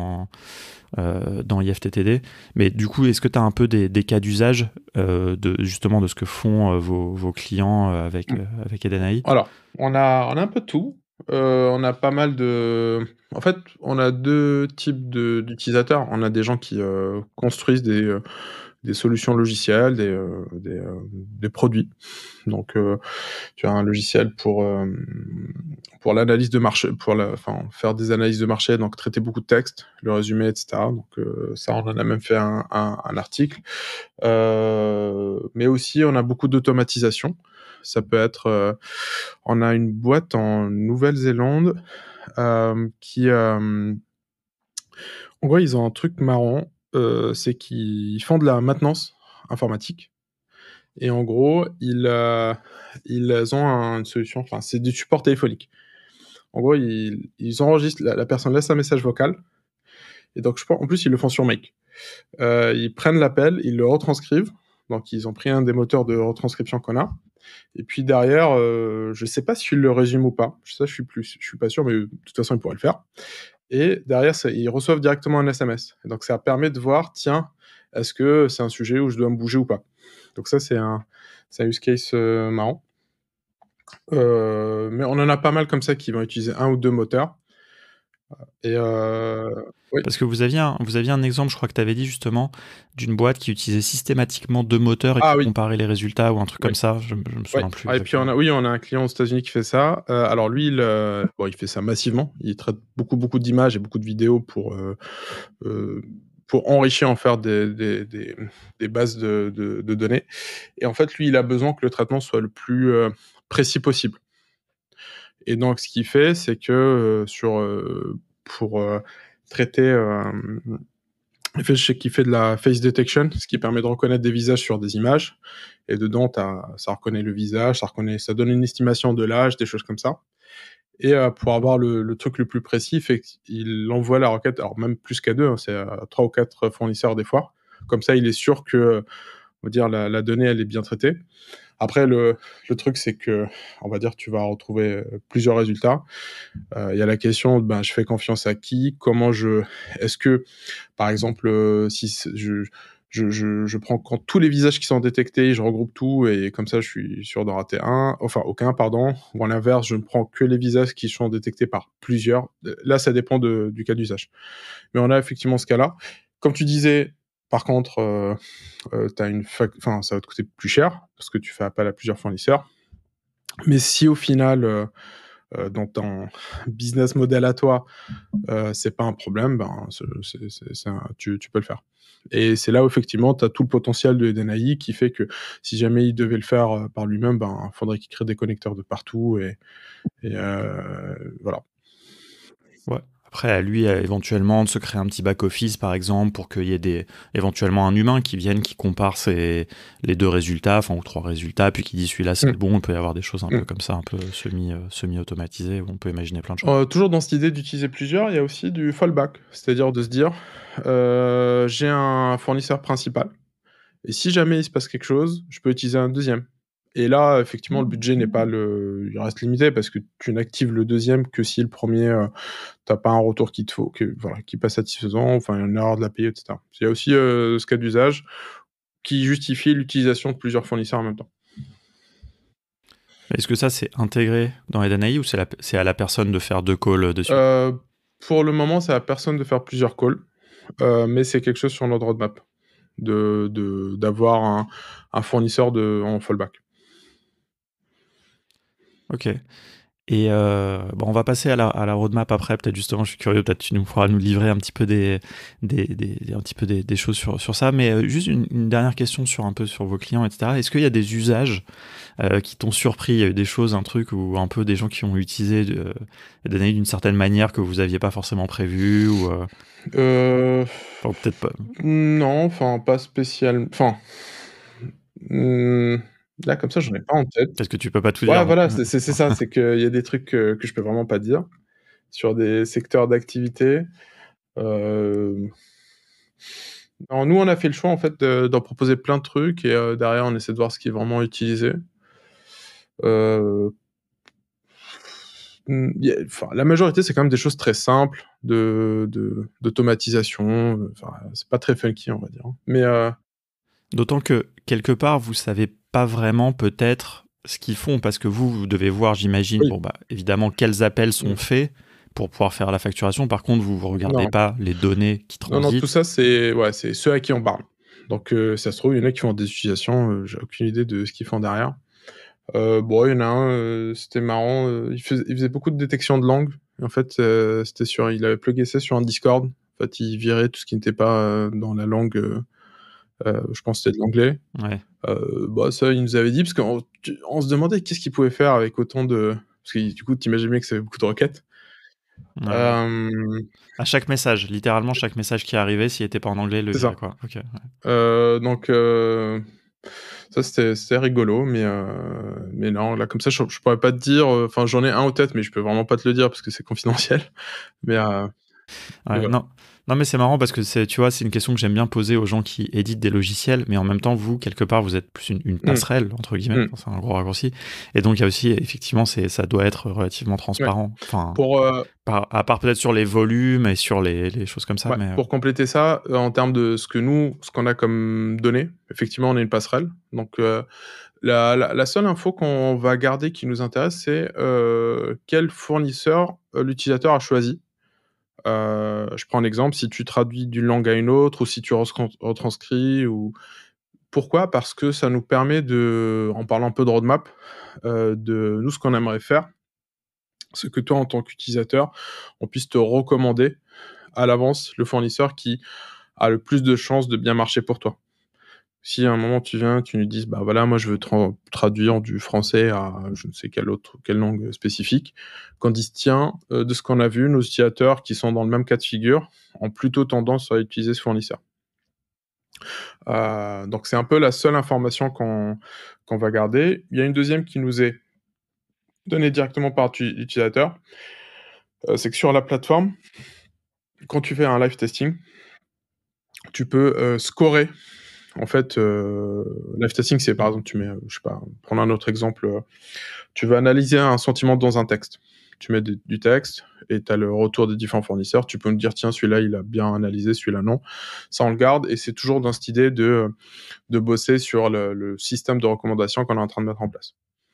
dans IFTTD. Mais du coup, est-ce que tu as un peu des cas d'usage justement de ce que font vos clients avec Mmh. avec Eden AI? Alors, on a un peu de tout. On a pas mal de en fait, on a 2 types d'utilisateurs. On a des gens qui, construisent des solutions logicielles, des produits. Donc, tu as un logiciel pour l'analyse de marché, faire des analyses de marché, donc traiter beaucoup de textes, le résumer, et cetera. Donc, ça, on en a même fait un article. Mais aussi, on a beaucoup d'automatisation. Ça peut être, on a une boîte en Nouvelle-Zélande, qui, en gros, ils ont un truc marrant, c'est qu'ils font de la maintenance informatique et en gros, ils ont une solution, enfin, c'est du support téléphonique. En gros, ils enregistrent, la personne laisse un message vocal et donc je pense en plus, ils le font sur Make. Ils prennent l'appel, ils le retranscrivent, donc ils ont pris un des moteurs de retranscription qu'on a et puis derrière, je sais pas s'ils le résument ou pas. Ça, je suis pas sûr, mais de toute façon, ils pourraient le faire. Et derrière, ils reçoivent directement un SMS. Et donc ça permet de voir, tiens, est-ce que c'est un sujet où je dois me bouger ou pas? Donc ça, c'est un use case marrant. Mais on en a pas mal comme ça qui vont utiliser un ou deux moteurs. Et oui. Parce que vous aviez un exemple, je crois que tu avais dit justement, d'une boîte qui utilisait systématiquement deux moteurs et Ah qui oui, comparait les résultats ou un truc oui. comme ça. Je me Ouais. souviens plus Ah, et puis exactement. on a un client aux États-Unis qui fait ça. Alors lui, bon, il fait ça massivement. Il traite beaucoup d'images et beaucoup de vidéos euh, pour enrichir, en faire des bases de données. Et en fait, lui, il a besoin que le traitement soit le plus précis possible. Et donc, ce qu'il fait, c'est que pour traiter, en fait, je sais qu'il fait de la face detection, ce qui permet de reconnaître des visages sur des images. Et dedans, ça reconnaît le visage, ça donne une estimation de l'âge, des choses comme ça. Et pour avoir le truc le plus précis, il envoie la requête, alors même plus qu'à deux, hein, c'est à 3 ou 4 fournisseurs des fois. Comme ça, il est sûr que, on va dire, la donnée, elle est bien traitée. Après, le truc, c'est que, on va dire, tu vas retrouver plusieurs résultats. Il y a la question, ben, je fais confiance à qui? Est-ce que, par exemple, si je prends quand tous les visages qui sont détectés, je regroupe tout et comme ça, je suis sûr d'en rater aucun, pardon. Ou à l'inverse, je ne prends que les visages qui sont détectés par plusieurs. Là, ça dépend du cas d'usage. Mais on a effectivement ce cas-là. Comme tu disais, par contre, ça va te coûter plus cher parce que tu fais appel à plusieurs fournisseurs. Mais si au final, dans ton business model à toi, c'est pas un problème, ben, tu peux le faire. Et c'est là où effectivement, tu as tout le potentiel de Edenai qui fait que si jamais il devait le faire par lui-même, ben, faudrait qu'il crée des connecteurs de partout et voilà. Ouais. Après, à lui, éventuellement, de se créer un petit back-office, par exemple, pour qu'il y ait éventuellement un humain qui vienne, qui compare les deux résultats, enfin, ou trois résultats, puis qui dit celui-là c'est Mmh. bon. Il peut y avoir des choses un Mmh. peu comme ça, un peu semi-automatisées, où on peut imaginer plein de choses. Toujours dans cette idée d'utiliser plusieurs, il y a aussi du fallback. C'est-à-dire de se dire, j'ai un fournisseur principal et si jamais il se passe quelque chose, je peux utiliser un deuxième. Et là, effectivement, le budget n'est pas il reste limité parce que tu n'actives le deuxième que si le premier, tu pas un retour qu'il te faut, voilà, qui est pas satisfaisant, enfin, il y a une erreur de l'API, et cetera. Il y a aussi, ce cas d'usage qui justifie l'utilisation de plusieurs fournisseurs en même temps. Est-ce que ça, c'est intégré dans Edenai ou c'est à la personne de faire deux calls de suite? Pour le moment, c'est à personne de faire plusieurs calls, mais c'est quelque chose sur notre roadmap d'avoir un fournisseur en fallback. Ok. Et bon, on va passer à la roadmap après. Peut-être justement, je suis curieux, peut-être tu nous pourras nous livrer un petit peu des choses sur ça. Mais juste une dernière question sur un peu sur vos clients, etc. Est-ce qu'il y a des usages qui t'ont surpris? Il y a eu des choses, un truc ou un peu des gens qui ont utilisé Danaï d'une certaine manière que vous aviez pas forcément prévu ou Euh, enfin, peut-être pas. non, enfin, pas spécial. Enfin, là, comme ça, j'en ai pas en tête. Parce que tu peux pas tout Ouais, dire. voilà, c'est ça, c'est qu'il y a des trucs que je peux vraiment pas dire sur des secteurs d'activité. Euh, non, nous, on a fait le choix, en fait, d'en proposer plein de trucs et derrière, on essaie de voir ce qui est vraiment utilisé. Euh, enfin, la majorité, c'est quand même des choses très simples d'automatisation. Enfin, c'est pas très funky, on va dire. Mais D'autant que quelque part, vous savez pas vraiment peut-être ce qu'ils font, parce que vous devez voir, j'imagine, Oui. bon, bah, évidemment, quels appels sont Mmh. faits pour pouvoir faire la facturation. Par contre, vous ne regardez Non. pas les données qui Non, non, tout transitent. ça, c'est ceux à qui on parle. Donc, ça se trouve, il y en a qui font des utilisations, j'ai aucune idée de ce qu'ils font derrière. Bon, il y en a un, c'était marrant, il faisait beaucoup de détection de langue. En fait, il avait plugué ça sur un Discord. En fait, il virait tout ce qui n'était pas, dans la langue, je pense que c'était de l'anglais. Ouais, Bah, ça, il nous avait dit parce qu'on se demandait qu'est-ce qu'il pouvait faire avec autant de parce que du coup, tu imagines bien que c'est beaucoup de requêtes. ouais, ouais. Hem, À chaque message, littéralement, chaque message qui arrivait, s'il était pas en anglais, il le c'est virait, ça. quoi. OK, ouais. Donc ça, c'était rigolo, mais non, là, comme ça, je pourrais pas te dire, enfin, j'en ai un en tête, mais je peux vraiment pas te le dire parce que c'est confidentiel. Mais mais Ouais, voilà. non. Non, mais c'est marrant parce que c'est, tu vois, c'est une question que j'aime bien poser aux gens qui éditent des logiciels, mais en même temps, vous, quelque part, vous êtes plus une Mmh, passerelle, entre guillemets. mmh, Enfin, c'est un gros raccourci. Et donc, il y a aussi, effectivement, ça doit être relativement ouais. transparent. Enfin, Pour, à part peut-être sur les volumes et sur les choses comme ça, ouais, mais pour compléter ça, en termes de ce qu'on a comme données, effectivement, on est une passerelle. Donc, la seule info qu'on va garder qui nous intéresse, c'est, quel fournisseur, l'utilisateur a choisi. Je prends un exemple, si tu traduis d'une langue à une autre ou si tu retranscris ou pourquoi? Parce que ça nous permet en parlant un peu de roadmap, de nous, ce qu'on aimerait faire, c'est que toi, en tant qu'utilisateur, on puisse te recommander à l'avance le fournisseur qui a le plus de chances de bien marcher pour toi. Si à un moment tu viens, tu nous dises: «Bah, voilà, moi je veux traduire du français à je ne sais quelle langue spécifique», qu'on dise: «Tiens, de ce qu'on a vu, nos utilisateurs qui sont dans le même cas de figure ont plutôt tendance à utiliser ce fournisseur». Donc c'est un peu la seule information qu'on va garder. Il y a une deuxième qui nous est donnée directement par l'utilisateur, c'est que sur la plateforme, quand tu fais un live testing, tu peux, scorer en fait, live testing, c'est par exemple, tu mets, je sais pas, prendre un autre exemple, tu veux analyser un sentiment dans un texte. Tu mets du texte et tu as le retour des différents fournisseurs. Tu peux me dire: «Tiens, celui-là, il a bien analysé, celui-là non». Ça, on le garde et c'est toujours dans cette idée de bosser sur le système de recommandation qu'on est en train de mettre en place.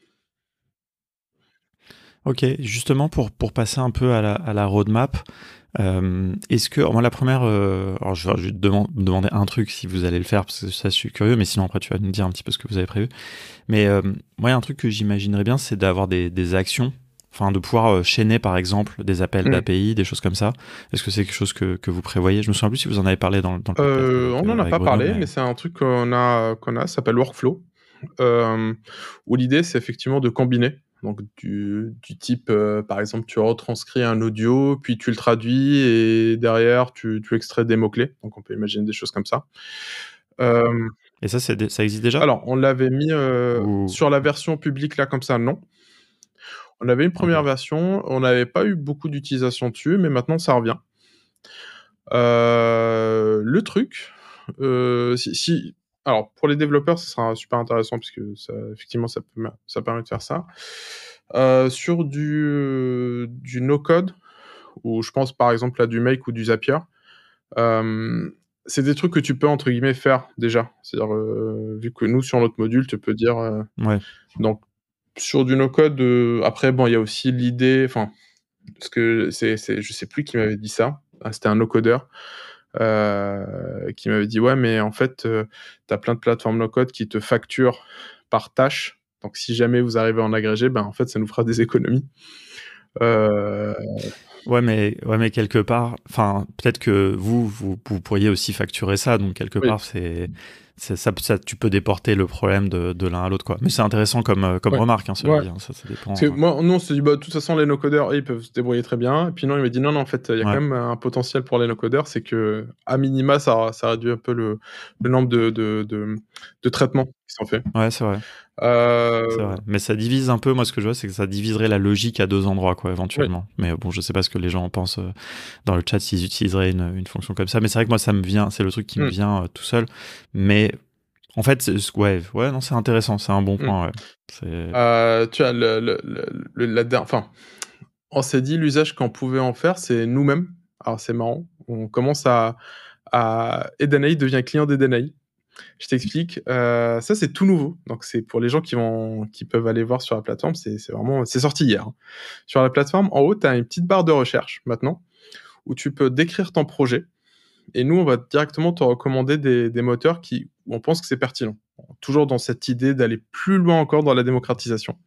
ok, justement pour passer un peu à la roadmap, est-ce que, moi la première, alors je vais te demander un truc si vous allez le faire, parce que ça je suis curieux, mais sinon après tu vas nous dire un petit peu ce que vous avez prévu. Mais moi, il y a un truc que j'imaginerais bien, c'est d'avoir des actions, enfin de pouvoir chaîner par exemple des appels Mmh. d'API, des choses comme ça. Est-ce que c'est quelque chose que vous prévoyez? Je me souviens plus si vous en avez parlé dans le podcast On n'en a avec pas Bruno, parlé, mais mais c'est un truc ça s'appelle Workflow, hem, où l'idée, c'est effectivement de combiner. Donc du type, par exemple, tu retranscris un audio, puis tu le traduis et derrière tu extrais des mots-clés. Donc on peut imaginer des choses comme ça. Hem, et ça ça existe déjà? alors on l'avait mis, Ou sur la version publique là comme ça, non. On avait une ok. première version, on n'avait pas eu beaucoup d'utilisation dessus, mais maintenant ça revient. Le truc, si alors pour les développeurs, ce sera super intéressant puisque ça effectivement ça permet de faire ça. Sur du no code ou je pense par exemple à du Make ou du Zapier, hem, c'est des trucs que tu peux entre guillemets «faire» déjà. C'est-à-dire, vu que nous sur notre module, tu peux dire, Ouais. donc sur du no code, après bon, il y a aussi l'idée enfin, parce que c'est je sais plus qui m'avait dit ça. Ah, c'était un no-codeur, qui m'avait dit: «Ouais, mais en fait, tu as plein de plateformes no-code qui te facturent par tâche. Donc si jamais vous arrivez à en agréger, ben, en fait, ça nous fera des économies». Heu, Ouais, mais quelque part, enfin, peut-être que vous pourriez aussi facturer ça, donc quelque oui, part, ça, tu peux déporter le problème de l'un à l'autre, quoi. Mais c'est intéressant comme ouais, remarque, hein, cela ouais. dit, hein, ça dépend. Parce que moi nous, on se dit: «Bah, de toute façon, les no-codeurs, eux, ils peuvent se débrouiller très bien». Et puis non, il m'a dit: «Non, non, en fait, il y a quand Ouais, même un potentiel pour les no-codeurs, c'est qu'à minima, ça réduit un peu le nombre de traitements qui sont faits». ouais, c'est vrai. C'est Heu, vrai. Mais ça divise un peu, moi, ce que je vois, c'est que ça diviserait la logique à deux endroits, quoi, ouais, éventuellement. Mais bon, je sais pas ce que les gens en pensent dans le chat s'ils utiliseraient une fonction comme ça. Mais c'est vrai que moi, ça me vient, c'est le truc qui me mmh, vient tout seul. Mais en fait, ouais, non, c'est intéressant, c'est un bon mmh. point, ouais. C'est, Tu as la der enfin, on s'est dit l'usage qu'on pouvait en faire, c'est nous-mêmes. Alors c'est marrant, on commence à Edenai devient client d'Edenai. Je t'explique. Ça, c'est tout nouveau. Donc, c'est pour les gens qui peuvent aller voir sur la plateforme. C'est vraiment, c'est sorti hier, hein. Sur la plateforme, en haut, tu as une petite barre de recherche maintenant où tu peux décrire ton projet. Et nous, on va directement te recommander des moteurs où on pense que c'est pertinent. Toujours dans cette idée d'aller plus loin encore dans la démocratisation.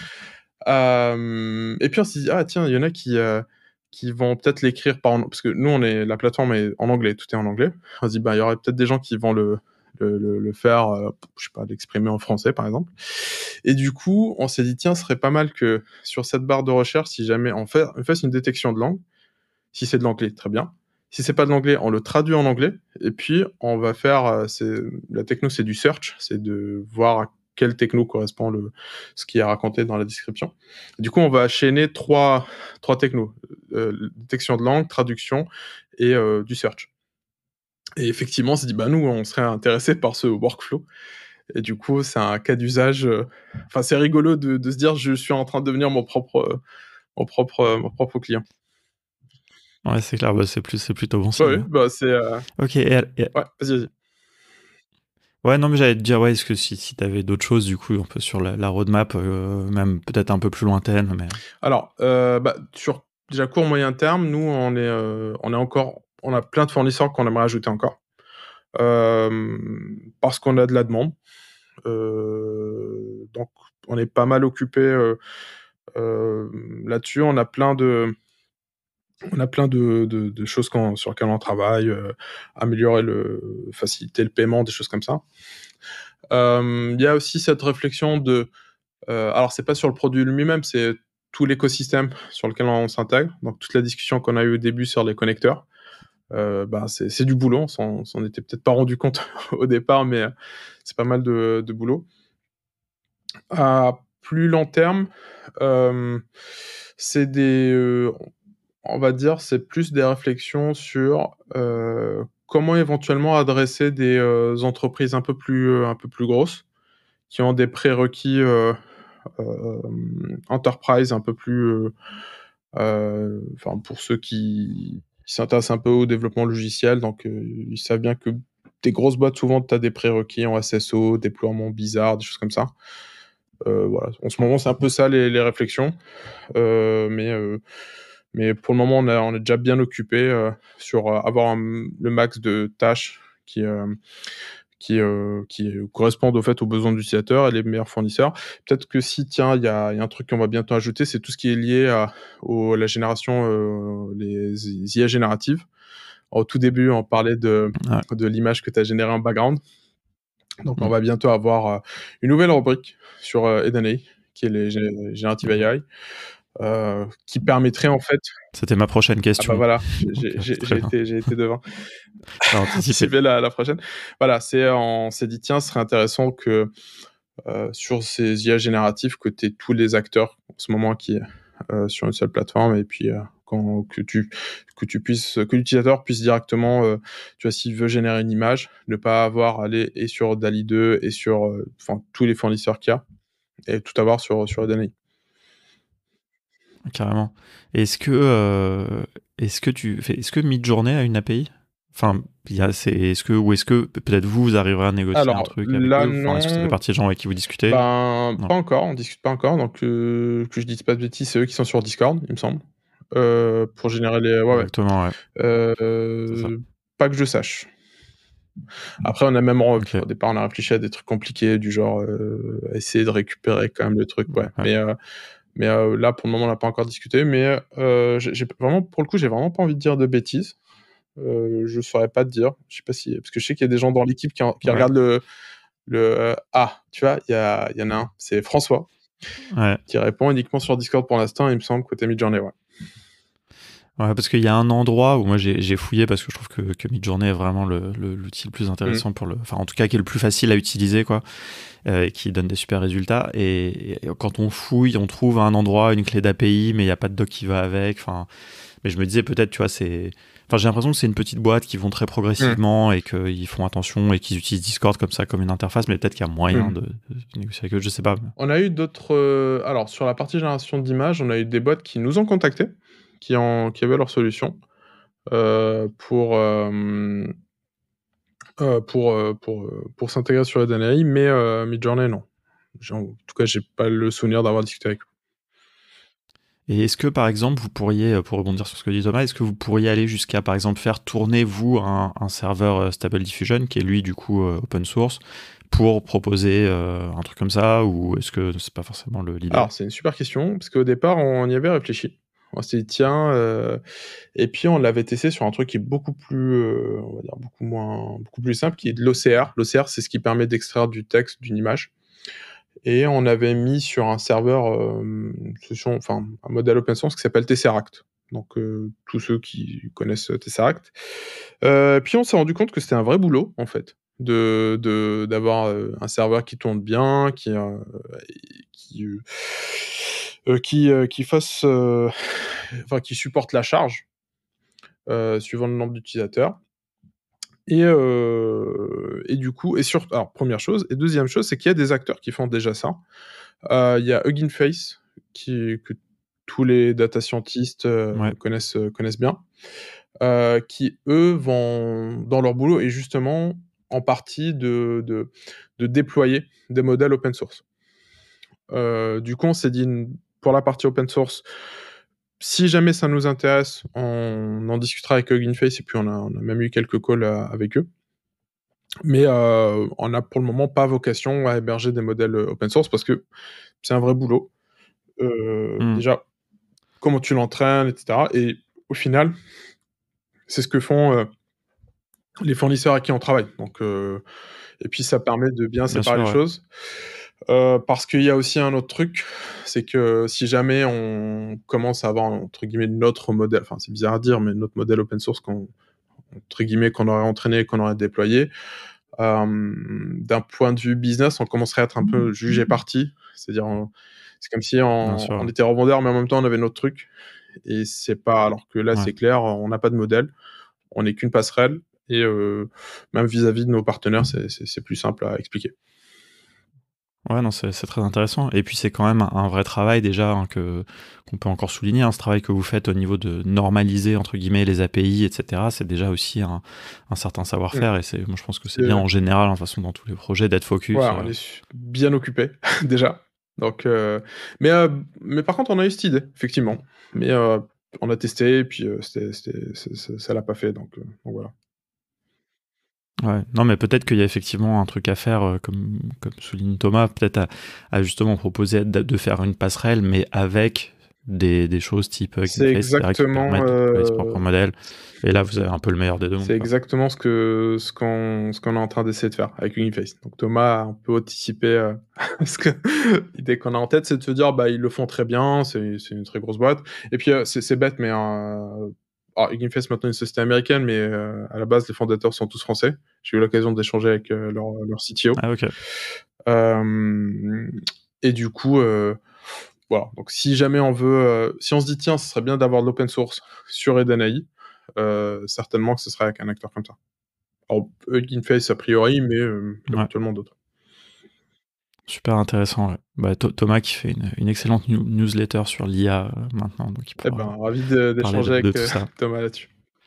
Et puis on s'est dit, ah tiens, il y en a qui vont peut-être l'écrire parce que nous, la plateforme est en anglais, tout est en anglais. On se dit, bah, il y aurait peut-être des gens qui vont le faire, je sais pas, l'exprimer en français, par exemple. Et du coup, on s'est dit, tiens, ce serait pas mal que sur cette barre de recherche, si jamais on fasse une détection de langue, si c'est de l'anglais, très bien. Si c'est pas de l'anglais, on le traduit en anglais. Et puis, on va faire, la techno, c'est du search, c'est de voir à quelle techno correspond ce qui est raconté dans la description. Du coup, on va chaîner trois technos, détection de langue, traduction et du search. Et effectivement, on s'est dit, bah, nous, on serait intéressés par ce workflow. Et du coup, c'est un cas d'usage, enfin, c'est rigolo de se dire, je suis en train de devenir mon propre client. Ouais, c'est clair, bah, c'est plutôt bon Ouais, signe, ouais, ouais. bah, c'est, OK ouais, vas-y. ouais, non, mais j'allais te dire, ouais, est-ce que si tu avais d'autres choses, du coup, un peu sur la roadmap, même peut-être un peu plus lointaine, mais Alors, bah, sur déjà court moyen terme, nous, on a plein de fournisseurs qu'on aimerait ajouter encore, parce qu'on a de la demande. Donc on est pas mal occupé là-dessus. On a plein de choses sur lesquelles on travaille, faciliter le paiement, des choses comme ça. Il y a aussi cette réflexion alors c'est pas sur le produit lui-même, c'est tout l'écosystème sur lequel on s'intègre. Donc toute la discussion qu'on a eue au début sur les connecteurs, bah, c'est du boulot. On s'en était peut-être pas rendu compte au départ, mais c'est pas mal de boulot. À plus long terme, c'est on va dire, c'est plus des réflexions sur, comment éventuellement adresser des, entreprises un peu plus grosses, qui ont des prérequis, enterprise un peu plus, enfin pour ceux qui s'intéressent un peu au développement logiciel, donc ils savent bien que des grosses boîtes, souvent, tu as des prérequis en SSO, déploiement bizarre, des choses comme ça. Voilà, en ce moment, c'est un peu ça les réflexions. Mais pour le moment, on est déjà bien occupé sur avoir le max de tâches qui correspondent au fait aux besoins de l'utilisateur et les meilleurs fournisseurs. Peut-être que si, tiens, il y a un truc qu'on va bientôt ajouter, c'est tout ce qui est lié la génération, les IA génératives. Au tout début, on parlait ouais. de l'image que tu as générée en background. Donc, on Mmh. va bientôt avoir une nouvelle rubrique sur Edenay, qui est les Generative OK. AI, qui permettrait en fait. C'était ma prochaine Ah bah question, voilà, donc c'est très bien. j'ai été devin. Tu anticipé. Anticiper la prochaine. Voilà, on s'est dit: «Tiens, ce serait intéressant que, sur ces IA génératives, que tu aies tous les acteurs en ce moment qui, sur une seule plateforme et puis, que l'utilisateur puisse directement, tu vois, s'il veut générer une image, ne pas avoir à aller et sur DALL-E 2 et sur, enfin tous les fournisseurs qu'il y a et tout avoir sur Edenay. Carrément. Est-ce que Midjourney a une API? Enfin, est-ce que peut-être vous arriverez à négocier un Alors truc avec là, eux? Enfin, est-ce que ça fait non, partie des gens avec qui vous discutez? ben, Non. pas encore, on discute pas encore, donc que je dise pas de bêtises, c'est eux qui sont sur Discord, il me semble, pour générer les ouais, ouais, Exactement, ouais, c'est ça. pas que je sache. Après, on a même OK. au départ, on a réfléchi à des trucs compliqués du genre, essayer de récupérer quand même le truc, ouais. Ouais. Mais là, pour le moment, on n'a pas encore discuté, mais j'ai vraiment pour le coup, j'ai vraiment pas envie de dire de bêtises. Je saurais pas te dire. Je sais pas si parce que je sais qu'il y a des gens dans l'équipe qui Ouais. regardent tu vois? Il y en a un, c'est François, Ouais. qui répond uniquement sur Discord pour l'instant, il me semble, côté Midjourney, ouais. Ouais, parce qu'il y a un endroit où moi j'ai fouillé parce que je trouve que Midjourney est vraiment l'outil le plus Mmh. intéressant enfin en tout cas qui est le plus facile à utiliser quoi, et qui donne des super résultats. Et quand on fouille, on trouve un endroit, une clé d'API, mais il n'y a pas de doc qui va avec. Enfin, mais je me disais peut-être, tu vois, enfin j'ai l'impression que c'est une petite boîte qui vont très Mmh. progressivement et qu'ils font attention et qu'ils utilisent Discord comme ça comme une interface, mais peut-être qu'il y a moyen Mmh. de négocier avec eux, je sais pas. On a eu d'autres, alors sur la partie génération d'images, on a eu des boîtes qui nous ont contactés, qui avaient leur solution, pour, Pour s'intégrer sur Edenai, mais Midjourney, non. En tout cas, j'ai pas le souvenir d'avoir discuté avec eux. Et est-ce que, par exemple, vous pourriez, pour rebondir sur ce que dit Thomas, est-ce que vous pourriez aller jusqu'à, par exemple, faire tourner, vous, un serveur Stable Diffusion, qui est, lui, du coup, open source, pour proposer un truc comme ça, ou est-ce que c'est pas forcément l'idée? Alors, c'est une super question, parce qu'au départ, on y avait réfléchi. On s'est dit, tiens, et puis on l'avait testé sur un truc qui est beaucoup plus, on va dire, beaucoup plus simple, qui est de l'OCR. L'OCR, c'est ce qui permet d'extraire du texte d'une image. Et on avait mis sur un serveur, un modèle open source qui s'appelle Tesseract. Donc, tous ceux qui connaissent Tesseract. Puis on s'est rendu compte que c'était un vrai boulot, en fait, d'avoir un serveur qui tourne bien, qui fasse, qui supporte la charge, suivant le nombre d'utilisateurs. Et du coup, alors, première chose, et deuxième chose, c'est qu'il y a des acteurs qui font déjà ça. Il y a Hugging Face, que tous les data scientists Ouais, connaissent bien, qui eux vont dans leur boulot et justement en partie de déployer des modèles open source. Du coup, on s'est dit, pour la partie open source, si jamais ça nous intéresse, on en discutera avec Hugging Face, et puis on a même eu quelques calls avec eux. Mais on n'a pour le moment pas vocation à héberger des modèles open source, parce que c'est un vrai boulot. hmm, Déjà, comment tu l'entraînes, et cetera, et au final, c'est ce que font les fournisseurs à qui on travaille. Donc, et puis ça permet de bien bien séparer sûr, les ouais. choses. Parce qu'il y a aussi un autre truc, c'est que si jamais on commence à avoir, entre guillemets, «notre modèle», enfin c'est bizarre à dire, mais notre modèle open source entre guillemets, qu'on aurait entraîné, qu'on aurait déployé, d'un point de vue business, on commencerait à être un peu jugé parti. C'est-à-dire, c'est comme si Bien sûr, on ouais. était revendeur, mais en même temps on avait notre truc, et c'est pas, alors que là Ouais. c'est clair, on n'a pas de modèle, on n'est qu'une passerelle, et même vis-à-vis de nos partenaires, c'est plus simple à expliquer. Ouais, non, c'est très intéressant. Et puis c'est quand même un vrai travail déjà, hein, qu'on peut encore souligner, hein, ce travail que vous faites au niveau de normaliser entre guillemets les API, etc. C'est déjà aussi un certain Mmh. savoir-faire, et moi je pense que c'est bien C'est en général, hein, de toute façon, dans tous les projets, d'être focus. Voilà, on est bien occupé déjà. Donc, mais par contre, on a eu cette idée, effectivement. Mais, on a testé, et puis, ça l'a pas fait, donc voilà. Ouais, non, mais peut-être qu'il y a effectivement un truc à faire, comme souligne Thomas, peut-être à justement proposer de faire une passerelle, mais avec des choses type Hugging C'est Face, etc., qui exactement, permettent de déployer ses propres modèles. Et là, vous avez un peu le meilleur des deux mondes, c'est quoi. exactement ce qu'on est en train d'essayer de faire avec Uniface. Donc Thomas a un peu anticipé, ce que l'idée qu'on a en tête, c'est de se dire: «Bah, ils le font très bien, c'est une très grosse boîte», et puis, c'est bête, mais, alors Hugging Face, maintenant, une société américaine, mais, à la base, les fondateurs sont tous français. J'ai eu l'occasion d'échanger avec, leur CTO. Ah, ok. Hem Et du coup, voilà, donc si jamais si on se dit: «Tiens, ce serait bien d'avoir de l'open source sur Edenai», certainement que ce serait avec un acteur comme ça. Alors, Hugging Face a priori, mais, Ouais. éventuellement d'autres. Super intéressant, ouais. Bah, Thomas qui fait une excellente newsletter sur l'IA maintenant, donc il Eh pourra ben, ravi parler d'échanger de avec, tout ça. Thomas là-dessus.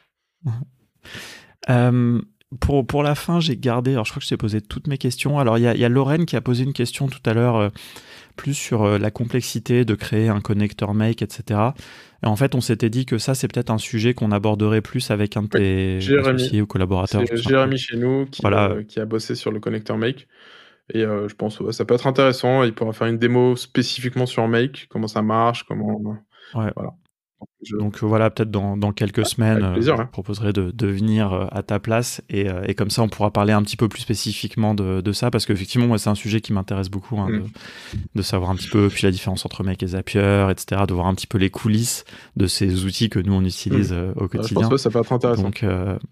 Euh, pour la fin, j'ai gardé, alors je crois que je t'ai posé toutes mes questions. Alors il y a Lorraine qui a posé une question tout à l'heure, plus sur la complexité de créer un connecteur Make, etc. Et en fait, on s'était dit que ça, c'est peut-être un sujet qu'on aborderait plus avec un de Oui, tes Jérémy, associés ou collaborateurs, c'est je me souviens plus. Jérémy chez nous Voilà, qui a bossé sur le connecteur Make, et je pense, ouais, ça peut être intéressant. Il pourra faire une démo spécifiquement sur Make, comment ça marche, ouais. voilà. Je Donc voilà, peut-être dans quelques semaines, Avec plaisir, je ouais. vous proposerai de venir à ta place, et comme ça on pourra parler un petit peu plus spécifiquement de ça, parce qu'effectivement moi c'est un sujet qui m'intéresse beaucoup, hein, Mmh. de savoir un petit peu puis la différence entre Make et Zapier, etc., de voir un petit peu les coulisses de ces outils que nous on Mmh. utilise au Je pense, quotidien. ouais, ça peut être intéressant. Donc,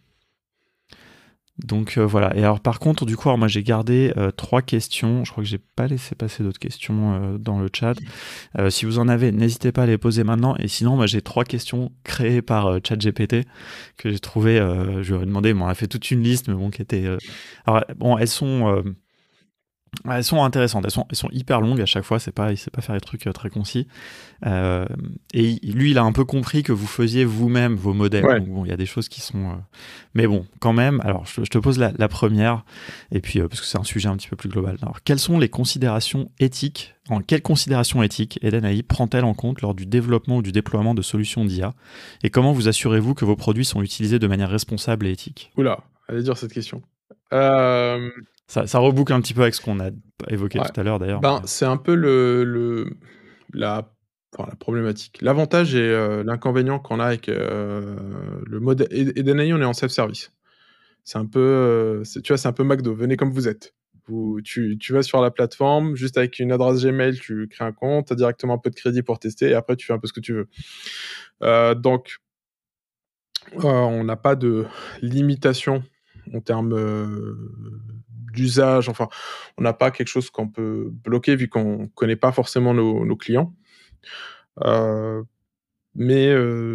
voilà. Et alors par contre, du coup, alors, moi j'ai gardé 3 questions. Je crois que j'ai pas laissé passer d'autres questions dans le chat. Si vous en avez, n'hésitez pas à les poser maintenant. Et sinon, moi j'ai 3 questions créées par ChatGPT que j'ai trouvé. Je lui ai demandé, bon, elle a fait toute une liste, mais bon, qui était. Alors bon, elles sont Ouais, elles sont intéressantes, elles sont hyper longues à chaque fois, il sait pas faire des trucs très concis. Euh, et lui, il a un peu compris que vous faisiez vous-même vos modèles. Ouais. Donc bon, il y a des choses qui sont... Mais bon, quand même, alors je te pose la première, et puis parce que c'est un sujet un petit peu plus global. Alors, quelles sont les considérations éthiques, en quelles considérations éthiques Eden AI prend-elle en compte lors du développement ou du déploiement de solutions d'IA? Et comment vous assurez-vous que vos produits sont utilisés de manière responsable et éthique? Oula, elle est dure cette question. Euh, Ça reboucle un petit peu avec ce qu'on a évoqué ouais. tout à l'heure d'ailleurs. Ben, c'est un peu la, la problématique. L'avantage et l'inconvénient qu'on a avec le mode Edenai, on est en self-service. C'est un peu, tu vois, c'est un peu McDo. Venez comme vous êtes. Tu vas sur la plateforme, juste avec une adresse Gmail, tu crées un compte, tu as directement un peu de crédit pour tester, et après tu fais un peu ce que tu veux. Donc, on n'a pas de limitation en termes d'usage. Enfin, on n'a pas quelque chose qu'on peut bloquer vu qu'on connaît pas forcément nos clients. Euh, mais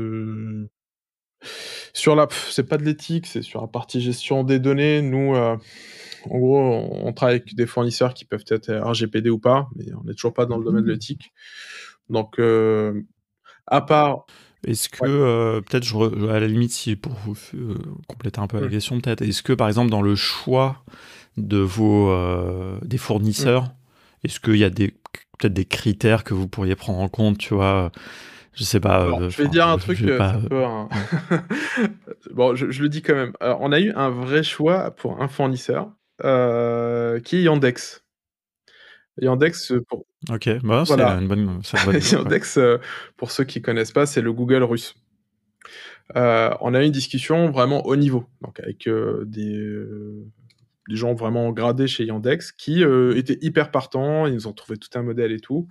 sur c'est pas de l'éthique, c'est sur la partie gestion des données. Nous, en gros, on travaille avec des fournisseurs qui peuvent être RGPD ou pas, mais on n'est toujours pas dans le domaine de l'éthique. Donc, à part... Est-ce que, Ouais. peut-être, à la limite, si pour vous compléter un peu la Mmh. question, peut-être, est-ce que, par exemple, dans le choix de vos des Mmh. fournisseurs, est-ce qu'il y a peut-être des critères que vous pourriez prendre en compte, tu vois? Je sais pas, Alors, je vais enfin, dire un je truc, vais c'est pas, un peu un ouais. bon, je le dis quand même. Alors, on a eu un vrai choix pour un fournisseur, qui est Yandex. Yandex, pour OK, bah, voilà, c'est une bonne voie, ouais. Yandex, pour ceux qui connaissent pas, c'est le Google russe. On a eu une discussion vraiment haut niveau, donc avec, des gens vraiment gradés chez Yandex qui, étaient hyper partants. Ils nous ont trouvé tout un modèle et tout.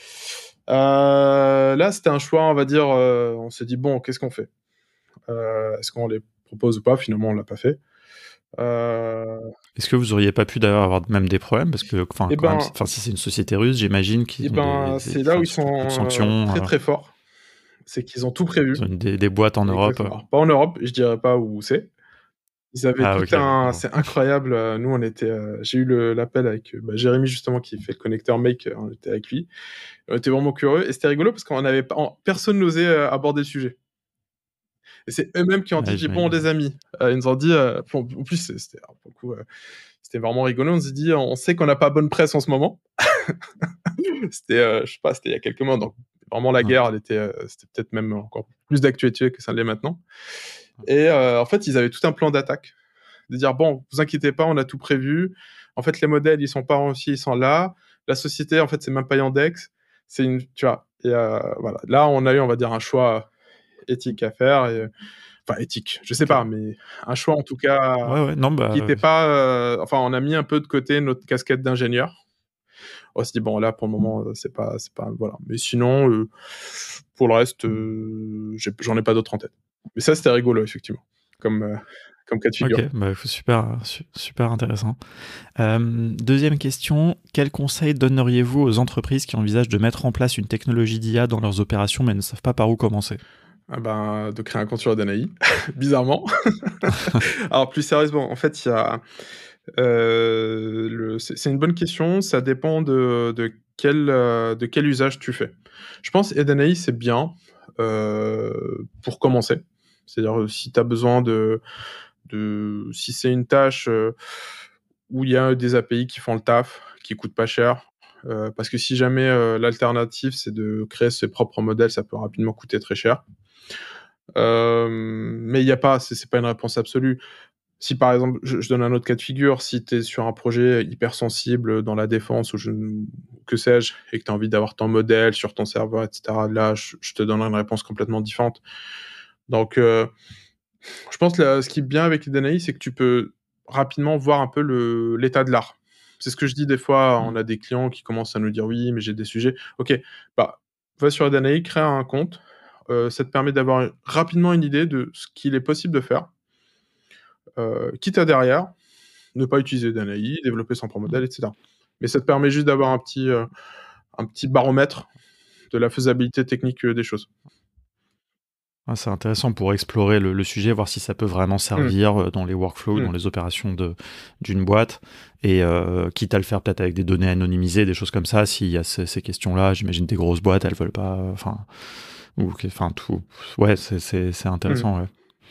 Là, c'était un choix, on va dire, on s'est dit: «Bon, qu'est-ce qu'on fait?» Est-ce qu'on les propose ou pas? Finalement, on l'a pas fait. Heu Est-ce que vous auriez pas pu d'ailleurs avoir même des problèmes? Parce que, enfin, et quand même, ben enfin, si c'est une société russe, j'imagine qu'ils ont c'est là où enfin, ils sous le coup de sont, sanctions, très, très forts. C'est qu'ils ont tout prévu. ils ont des boîtes en Europe. Exactement. Alors, pas en Europe, je dirais pas où c'est. Ils avaient Ah tout OK, ouais, je vois. c'est incroyable, nous on était, j'ai eu l'appel avec, Jérémy justement qui fait le connecteur Make, on était avec lui. On était vraiment curieux et c'était rigolo parce qu'on avait pas personne n'osait, aborder le sujet et c'est eux-mêmes qui ont dit: Ouais, «Bon j'imagine. les amis», ils nous ont dit, en plus c'était alors pour le coup, c'était vraiment rigolo. On s'est dit: «On sait qu'on n'a pas bonne presse en ce moment». C'était, je sais pas, c'était il y a quelques mois, donc vraiment la Ouais. guerre, elle était, c'était peut-être même encore plus d'actualité que ça l'est maintenant et en fait, ils avaient tout un plan d'attaque. De dire: «Bon, vous inquiétez pas, on a tout prévu. En fait, les modèles, ils sont pas aussi, ils sont là. La société, en fait, c'est même pas Yandex, c'est une», tu vois? Et voilà. Là, on a eu, on va dire, un choix éthique à faire et enfin éthique, je sais pas, OK. mais un choix en tout cas Ouais, ouais, non, qui bah, était pas, enfin, on a mis un peu de côté notre casquette d'ingénieur. On s'est dit: «Bon, là, pour le moment, c'est pas voilà». Mais sinon, pour le reste, j'en ai pas d'autres en tête. Mais ça, c'était rigolo effectivement, comme, comme cas de figure. OK, bah, super, super intéressant. 2e question, quels conseils donneriez-vous aux entreprises qui envisagent de mettre en place une technologie d'IA dans leurs opérations, mais ne savent pas par où commencer? Ah ben, de créer un compte sur Danaï, bizarrement. Alors plus sérieusement, en fait, il y a, c'est une bonne question, ça dépend de quel usage tu fais. Je pense Danaï, c'est bien, pour commencer. C'est-à-dire, si tu as besoin si c'est une tâche, où il y a des API qui font le taf, qui coûtent pas cher, parce que si jamais, l'alternative, c'est de créer ses propres modèles, ça peut rapidement coûter très cher. Mais il y a pas c'est pas une réponse absolue. Si par exemple, je donne un autre cas de figure, si tu es sur un projet hyper sensible dans la défense ou que sais-je, et que tu as envie d'avoir ton modèle sur ton serveur et cetera, là, je te donnerai une réponse complètement différente. Donc je pense ce qui est bien avec Edenai, c'est que tu peux rapidement voir un peu l'état de l'art. C'est ce que je dis des fois, on Mmh. a des clients qui commencent à nous dire: «Oui, mais j'ai des sujets». OK, bah, va sur Edenai, crée un compte, ça te permet d'avoir rapidement une idée de ce qu'il est possible de faire, quitte à derrière, ne pas utiliser d'ANAI, développer son propre Mmh. modèle et cetera. Mais ça te permet juste d'avoir un petit baromètre de la faisabilité technique, des choses. Ouais, c'est intéressant pour explorer le sujet, voir si ça peut vraiment Mmh. servir dans les workflows, dans Mmh. les opérations d'une boîte, et quitte à le faire peut-être avec des données anonymisées, des choses comme ça, s'il y a ces questions-là, j'imagine des grosses boîtes, elles veulent pas, enfin, enfin tout, ouais, c'est Mmh. intéressant, ouais.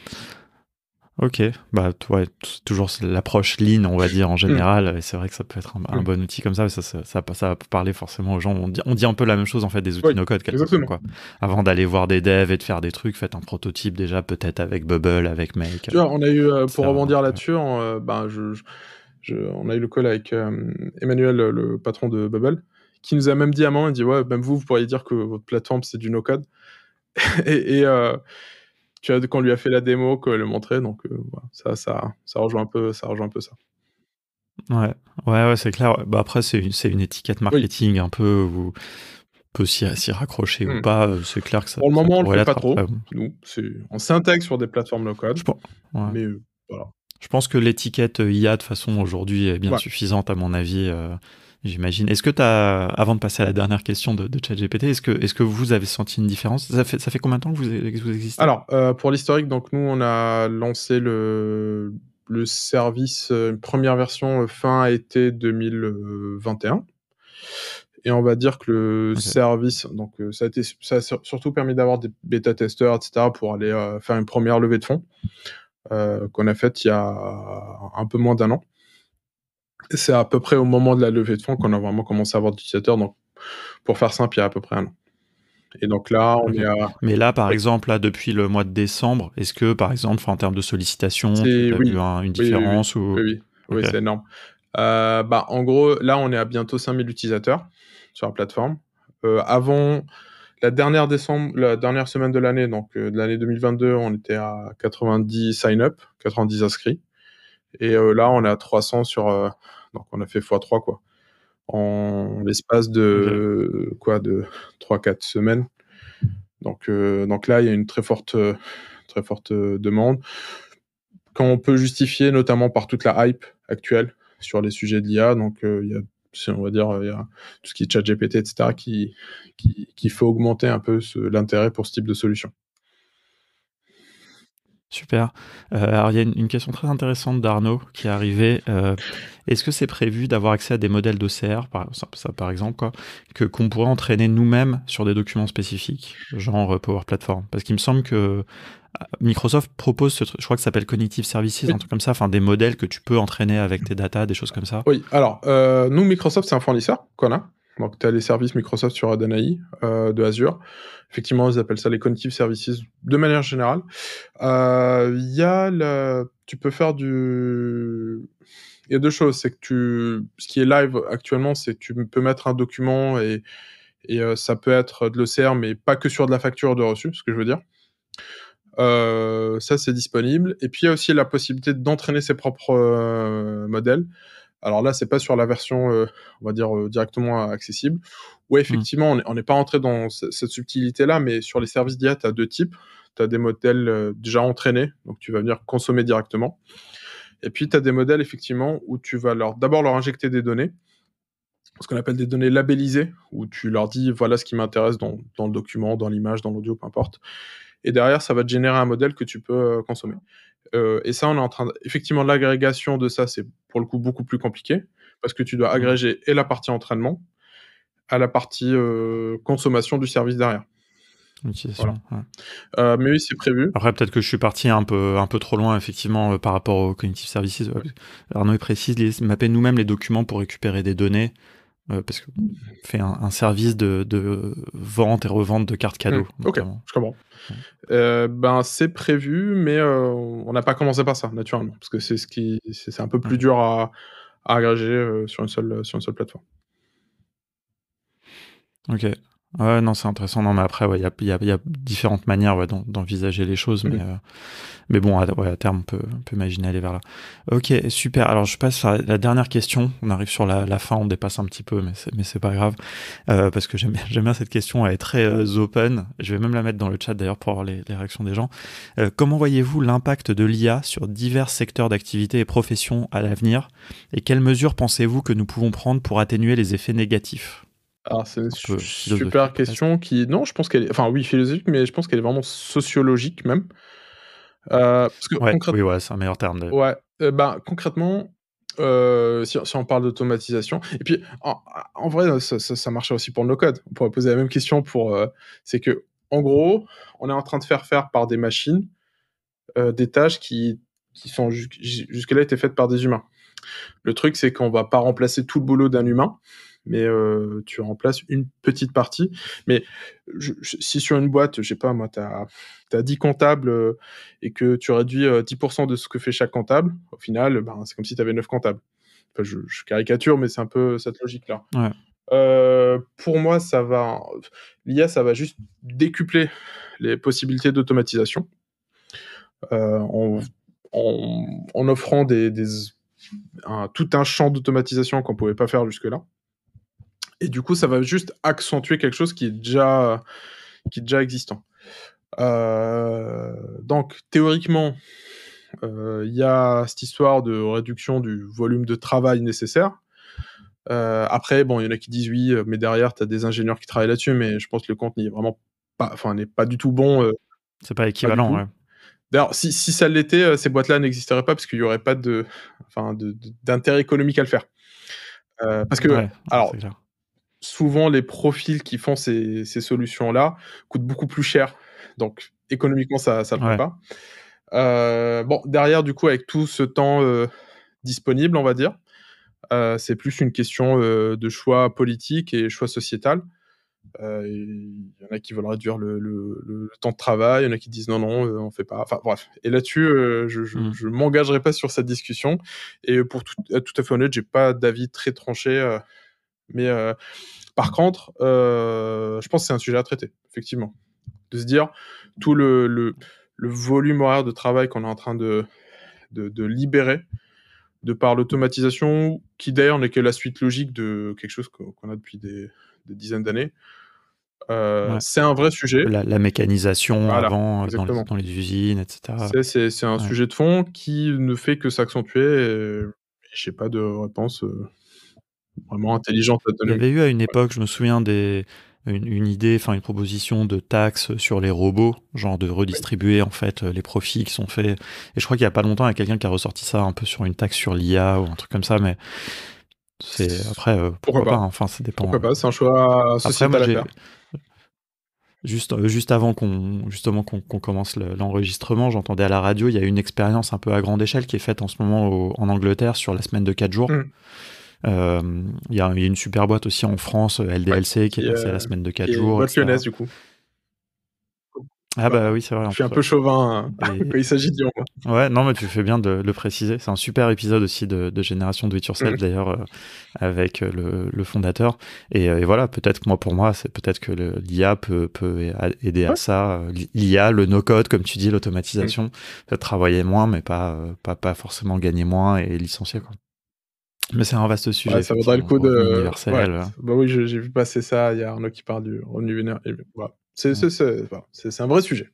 Ok, bah ouais, toujours l'approche lean, on va dire en Mmh. général, et c'est vrai que ça peut être un Mmh. bon outil comme ça, mais ça va parler forcément aux gens. On dit un peu la même chose en fait des outils Oui, no-code quelquefois, exactement. quoi. Avant d'aller voir des devs et de faire des trucs, faites un prototype déjà peut-être avec Bubble, avec Make, Tu vois, on a eu, pour etc. rebondir Donc, là-dessus, ben, on a eu le call avec, Emmanuel, le patron de Bubble, qui nous a même dit à un moment, il dit: «Ouais, même vous pourriez dire que votre plateforme, c'est du no-code» et tu vois, quand on lui a fait la démo, qu'on lui a montré, donc voilà, ça rejoint un peu ça. ouais, ouais, c'est clair. Ouais. Bah après, c'est une étiquette Oui. marketing un peu où on peut s'y raccrocher ou Mmh. pas. C'est clair que ça, Pour le ça moment, on le pourrait fait pas l'être trop, après. Bon, nous, on s'intègre sur des plateformes je no-code, pense, ouais. mais voilà. Je pense que l'étiquette IA, de façon, aujourd'hui, est bien Ouais. suffisante, à mon avis, j'imagine. Est-ce que avant de passer à la dernière question de ChatGPT, est-ce que vous avez senti une différence? Ça fait combien de temps que vous existez? Alors, pour l'historique, donc nous, on a lancé le service, une 1re version, fin été 2021 et on va dire que le Ok, service donc ça a surtout permis d'avoir des bêta-testeurs et cetera pour aller, faire une première levée de fonds, qu'on a faite il y a un peu moins d'1 an et c'est à peu près au moment de la levée de fonds qu'on a vraiment commencé à avoir d'utilisateurs, donc pour faire simple, il y a à peu près 1 an et donc là, on ok. est à Mais là, par oui, exemple, là, depuis le mois de décembre, est-ce que, par exemple, enfin, en termes de sollicitation, tu c'est as vu oui, une oui, oui, oui, différence ou... oui, oui, oui, Ok, c'est énorme. Bah, en gros, là, on est à bientôt 5 000 utilisateurs sur la plateforme. Avant la dernière semaine de l'année, donc de l'année 2022, on était à 90 sign-up, 90 inscrits et là, on est à 300 donc on a fait fois 3 quoi, en l'espace ok. de 3 4 semaines. Donc là, il y a une très forte, demande qu'on peut justifier notamment par toute la hype actuelle sur les sujets de l'IA. Donc, il y a, on va dire, il y a tout ce qui est ChatGPT, et cetera, qui fait augmenter un peu l'intérêt pour ce type de solution. Super. Alors, il y a une question très intéressante d'Arnaud qui est arrivée. Est-ce que c'est prévu d'avoir accès à des modèles d'OCR, par exemple, quoi, qu'on pourrait entraîner nous-mêmes sur des documents spécifiques, genre Power Platform? Parce qu'il me semble que Microsoft propose je crois que ça s'appelle Cognitive Services, un Oui, truc comme ça, enfin des modèles que tu peux entraîner avec tes datas, des choses comme ça. oui. Alors, nous, Microsoft, c'est un fournisseur qu'on a. Donc, tu as les services Microsoft sur OpenAI, de Azure. Effectivement, ils appellent ça les Cognitive Services de manière générale. Il y a tu peux faire il y a 2 choses, c'est que ce qui est live actuellement, c'est que tu peux mettre un document et ça peut être de l'OCR, mais pas que sur de la facture de reçu, ce que je veux dire. Ça, c'est disponible et puis il y a aussi la possibilité d'entraîner ses propres, modèles. Alors là, c'est pas sur la version, on va dire, directement accessible. Ouais, Hmm. effectivement, on n'est pas rentré dans cette subtilité-là, mais sur les services d'IA, tu as 2 types. Tu as des modèles, déjà entraînés, donc tu vas venir consommer directement et puis tu as des modèles effectivement où tu vas d'abord leur injecter des données, ce qu'on appelle des données labellisées, où tu leur dis: «Voilà ce qui m'intéresse dans le document, dans l'image, dans l'audio, peu importe» et derrière, ça va te générer un modèle que tu peux, consommer. Et ça, on est en train effectivement, l'agrégation de ça, c'est pour le coup beaucoup plus compliqué parce que tu dois Hmm. agréger et la partie entraînement à la partie, consommation du service derrière. Voilà. Utilisation, ouais. Mais oui, c'est prévu. Après, peut-être que je suis parti un peu trop loin, effectivement, par rapport aux Cognitive Services. Ouais. Arnaud il précise, mapper nous-mêmes les documents pour récupérer des données. Parce qu'on fait un service de vente et revente de cartes Mmh. cadeaux, OK, notamment. je comprends. Ouais. Ben, c'est prévu, mais on n'a pas commencé par ça, naturellement, parce que c'est un peu plus Ok. dur à agréger, sur une seule plateforme. Ok. Ouais, non, c'est intéressant. Non, mais après, ouais, il y a différentes manières, ouais, d'envisager les choses, Mmh. mais bon, ouais, à terme, on peut imaginer aller vers là. Ok, super. Alors, je passe à la dernière question. On arrive sur la fin, on dépasse un petit peu, mais c'est pas grave, parce que j'aime bien cette question. Elle est très open. Je vais même la mettre dans le chat d'ailleurs pour avoir les réactions des gens. Comment voyez-vous l'impact de l'IA sur divers secteurs d'activité et professions à l'avenir? Et quelles mesures pensez-vous que nous pouvons prendre pour atténuer les effets négatifs? Alors c'est une un peu super philosophique presque. question qui non, je pense qu'elle est enfin oui, philosophique, mais je pense qu'elle est vraiment sociologique même. Parce que Ouais, oui, concrètement ouais, c'est un meilleur terme de ouais, ben, concrètement, si on parle d'automatisation et puis en vrai, ça marcherait aussi pour le no-code. On pourrait poser la même question pour, c'est qu'en gros, on est en train de faire par des machines, des tâches qui sont jusque-là étaient faites par des humains. Le truc, c'est qu'on va pas remplacer tout le boulot d'un humain, mais tu remplaces une petite partie. Mais si sur une boîte, je sais pas moi, tu as 10 comptables, et que tu réduis, 10 de ce que fait chaque comptable, au final, ben, c'est comme si tu avais 9 comptables. Enfin, je caricature, mais c'est un peu cette logique-là. ouais. Pour moi, l'IA, ça va juste décupler les possibilités d'automatisation, en en offrant tout un champ d'automatisation qu'on pouvait pas faire jusque-là. Et du coup, ça va juste accentuer quelque chose qui est déjà existant. Donc théoriquement, il y a cette histoire de réduction du volume de travail nécessaire. Après, bon, il y en a qui disent: «Oui, mais derrière, tu as des ingénieurs qui travaillent là-dessus», mais je pense que le compte n'est vraiment pas enfin, n'est pas du tout bon, C'est pas pas du équivalent, tout. ouais. D'ailleurs, si ça l'était, ces boîtes-là n'existeraient pas parce qu'il y aurait pas d'intérêt économique à le faire. Parce que Ouais, ouais, alors c'est clair. souvent, les profils qui font ces solutions-là coûtent beaucoup plus cher, donc économiquement, ça le ferait Ouais. pas. Bon, derrière, du coup, avec tout ce temps, disponible, on va dire, c'est plus une question, de choix politique et choix sociétal. Il y en a qui veulent réduire le temps de travail, il y en a qui disent: «Non, non, on fait pas». Enfin bref et là-dessus, Mmh. je m'engagerai pas sur cette discussion et pour être tout à fait honnête, j'ai pas d'avis très tranché, mais par contre, je pense que c'est un sujet à traiter, effectivement. De se dire, tout le volume horaire de travail qu'on est en train de libérer, de par l'automatisation, qui d'ailleurs n'est que la suite logique de quelque chose qu'on a depuis des dizaines d'années. Ouais. C'est un vrai sujet. La mécanisation Voilà, avant, exactement. dans les usines et cetera. C'est un Ouais. sujet de fond qui ne fait que s'accentuer et j'ai pas de réponse, vraiment intelligente à Il y donner. avait eu à une époque, je me souviens une idée, enfin une proposition de taxe sur les robots, genre de Oui. redistribuer en fait les profits qui sont faits. Et je crois qu'il y a pas longtemps, il y a quelqu'un qui a ressorti ça un peu sur une taxe sur l'IA ou un truc comme ça, mais c'est après Pourquoi pourquoi pas, pas? hein, enfin ça dépend. Pourquoi pas? C'est un choix Après moi sociétal à j'ai faire. juste avant qu'on commence l'enregistrement, j'entendais à la radio, il y a une expérience un peu à grande échelle qui est faite en ce moment en Angleterre sur la semaine de 4 jours. Mmh. Il y a une super boîte aussi en France, Ouais, LDLC, qui est passée à la semaine de qui 4 est une jours, boîte etc. lyonnaise, du coup. Ah bah Voilà. oui, c'est vrai Je en suis un plus, peu ouais. chauvin, Et quand il s'agit de Lyon, moi. ouais, non, mais tu fais bien de le préciser. C'est un super épisode aussi de Génération Do It Yourself, Mmh. d'ailleurs, avec le fondateur. Et voilà, peut-être que pour moi, c'est peut-être que l'IA peut aider à Ouais. ça. L'IA, le no-code, comme tu dis, Mmh. l'automatisation, peut travailler moins, mais pas forcément gagner moins et licencier, quoi. Mais c'est un vaste sujet, Ouais, ça vaudrait le effectivement, le coup revenu de ouais, universel. bah, oui, j'ai vu passer ça, il y a Arnaud qui parle du revenu vénère et voilà. Ouais. Voilà, c'est un vrai sujet.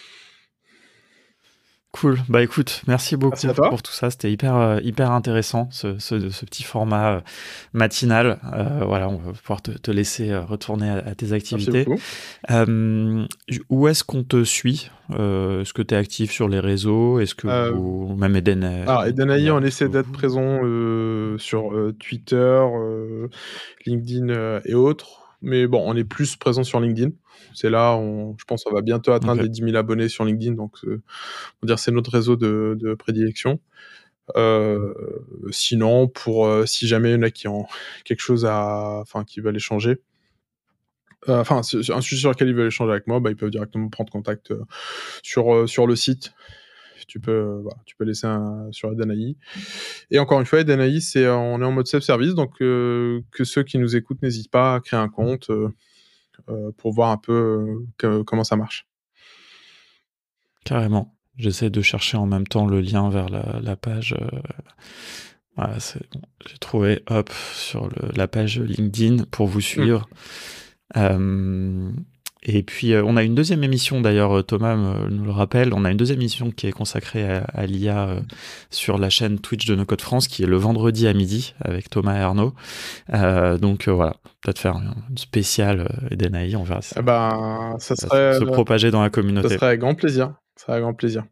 Cool. Bah écoute, merci Merci beaucoup à toi. pour tout ça. C'était hyper intéressant ce petit format matinal. Voilà, on va pouvoir te laisser retourner à tes Merci activités. beaucoup. Où est-ce qu'on te suit? Est-ce que tu es actif sur les réseaux? Est-ce que Heu, vous, même Eden, alors Eden AI, on est-ce que essaie d'être vous... présent, sur, Twitter, LinkedIn, et autres. Mais bon, on est plus présent sur LinkedIn. C'est là, je pense, on va bientôt atteindre Ok, les 10 000 abonnés sur LinkedIn, donc on va dire c'est notre réseau de prédilection. Heu, Sinon si jamais il y en a qui ont quelque chose qui veulent échanger, enfin, sur un sujet sur lequel ils veulent échanger avec moi, bah, ils peuvent directement prendre contact, sur le site. Voilà, tu peux laisser un sur Edenai et encore une fois, Edenai, on est en mode self-service, donc que ceux qui nous écoutent n'hésitent pas à créer un compte, pour voir un peu, comment ça marche. carrément. J'essaie de chercher en même temps le lien vers la page. Voilà, c'est bon. J'ai trouvé, hop, sur la page LinkedIn pour vous Mmh. suivre. Euh, Et puis, on a une deuxième émission, d'ailleurs, Thomas nous le rappelle, on a une deuxième émission qui est consacrée à l'IA sur la chaîne Twitch de No Code France, qui est le vendredi à midi, avec Thomas et Arnaud. Donc voilà, peut-être faire une spéciale Eden AI, on verra si Eh ben, ça serait se propager dans la communauté. Ça serait avec grand plaisir. Ça serait avec grand plaisir.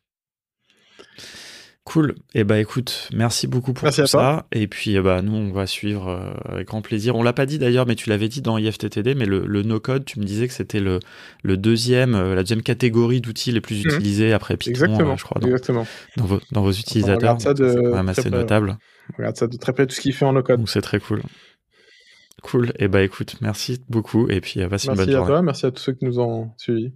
Cool. Et bah écoute, merci beaucoup pour tout ça. Et puis nous, on va suivre avec grand plaisir. On l'a pas dit d'ailleurs, mais tu l'avais dit dans IFTTD, mais le no-code, tu me disais que c'était la deuxième catégorie d'outils les plus utilisés après Python, je crois, dans vos utilisateurs. On regarde ça c'est quand même assez notable. On regarde ça de très près, tout ce qu'il fait en no-code. Donc c'est très cool. Cool. Et bah écoute, merci beaucoup. Et puis passe une bonne journée. Merci à toi, merci à tous ceux qui nous ont suivis.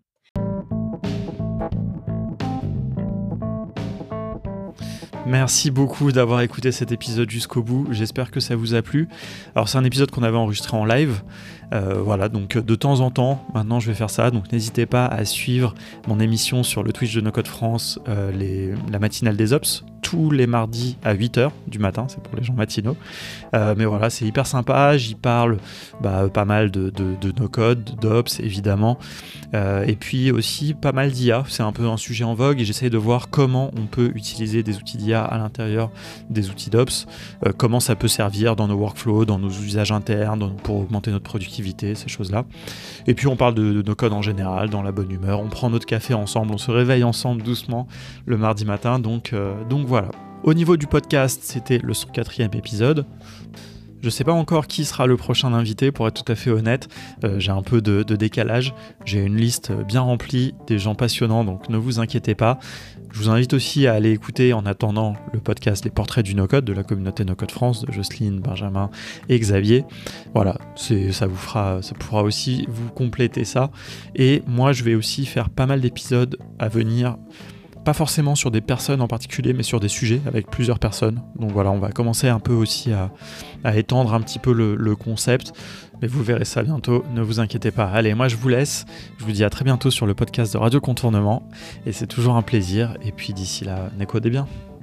Merci beaucoup d'avoir écouté cet épisode jusqu'au bout, j'espère que ça vous a plu. Alors c'est un épisode qu'on avait enregistré en live, voilà, donc de temps en temps, maintenant je vais faire ça, donc n'hésitez pas à suivre mon émission sur le Twitch de No Code France, la matinale des Ops, tous les mardis à 8h du matin, c'est pour les gens matinaux. Mais voilà, c'est hyper sympa, j'y parle pas mal de no code, d'ops évidemment, et puis aussi pas mal d'IA, c'est un peu un sujet en vogue et j'essaye de voir comment on peut utiliser des outils d'IA à l'intérieur des outils d'ops, comment ça peut servir dans nos workflows, dans nos usages internes, pour augmenter notre productivité, ces choses-là. Et puis on parle de no code en général, dans la bonne humeur, on prend notre café ensemble, on se réveille ensemble doucement le mardi matin, donc voilà. Au niveau du podcast, c'était le 104e épisode. Je sais pas encore qui sera le prochain invité, pour être tout à fait honnête. J'ai un peu de décalage. J'ai une liste bien remplie, des gens passionnants, donc ne vous inquiétez pas. Je vous invite aussi à aller écouter en attendant le podcast Les Portraits du No-Code de la communauté No-Code France, de Jocelyne, Benjamin et Xavier. Voilà, ça pourra aussi vous compléter ça. Et moi, je vais aussi faire pas mal d'épisodes à venir. Pas forcément sur des personnes en particulier, mais sur des sujets avec plusieurs personnes. Donc voilà, on va commencer un peu aussi à étendre un petit peu le concept. Mais vous verrez ça bientôt, ne vous inquiétez pas. Allez, moi je vous laisse. Je vous dis à très bientôt sur le podcast de Radio Contournement. Et c'est toujours un plaisir. Et puis d'ici là, n'écodez bien.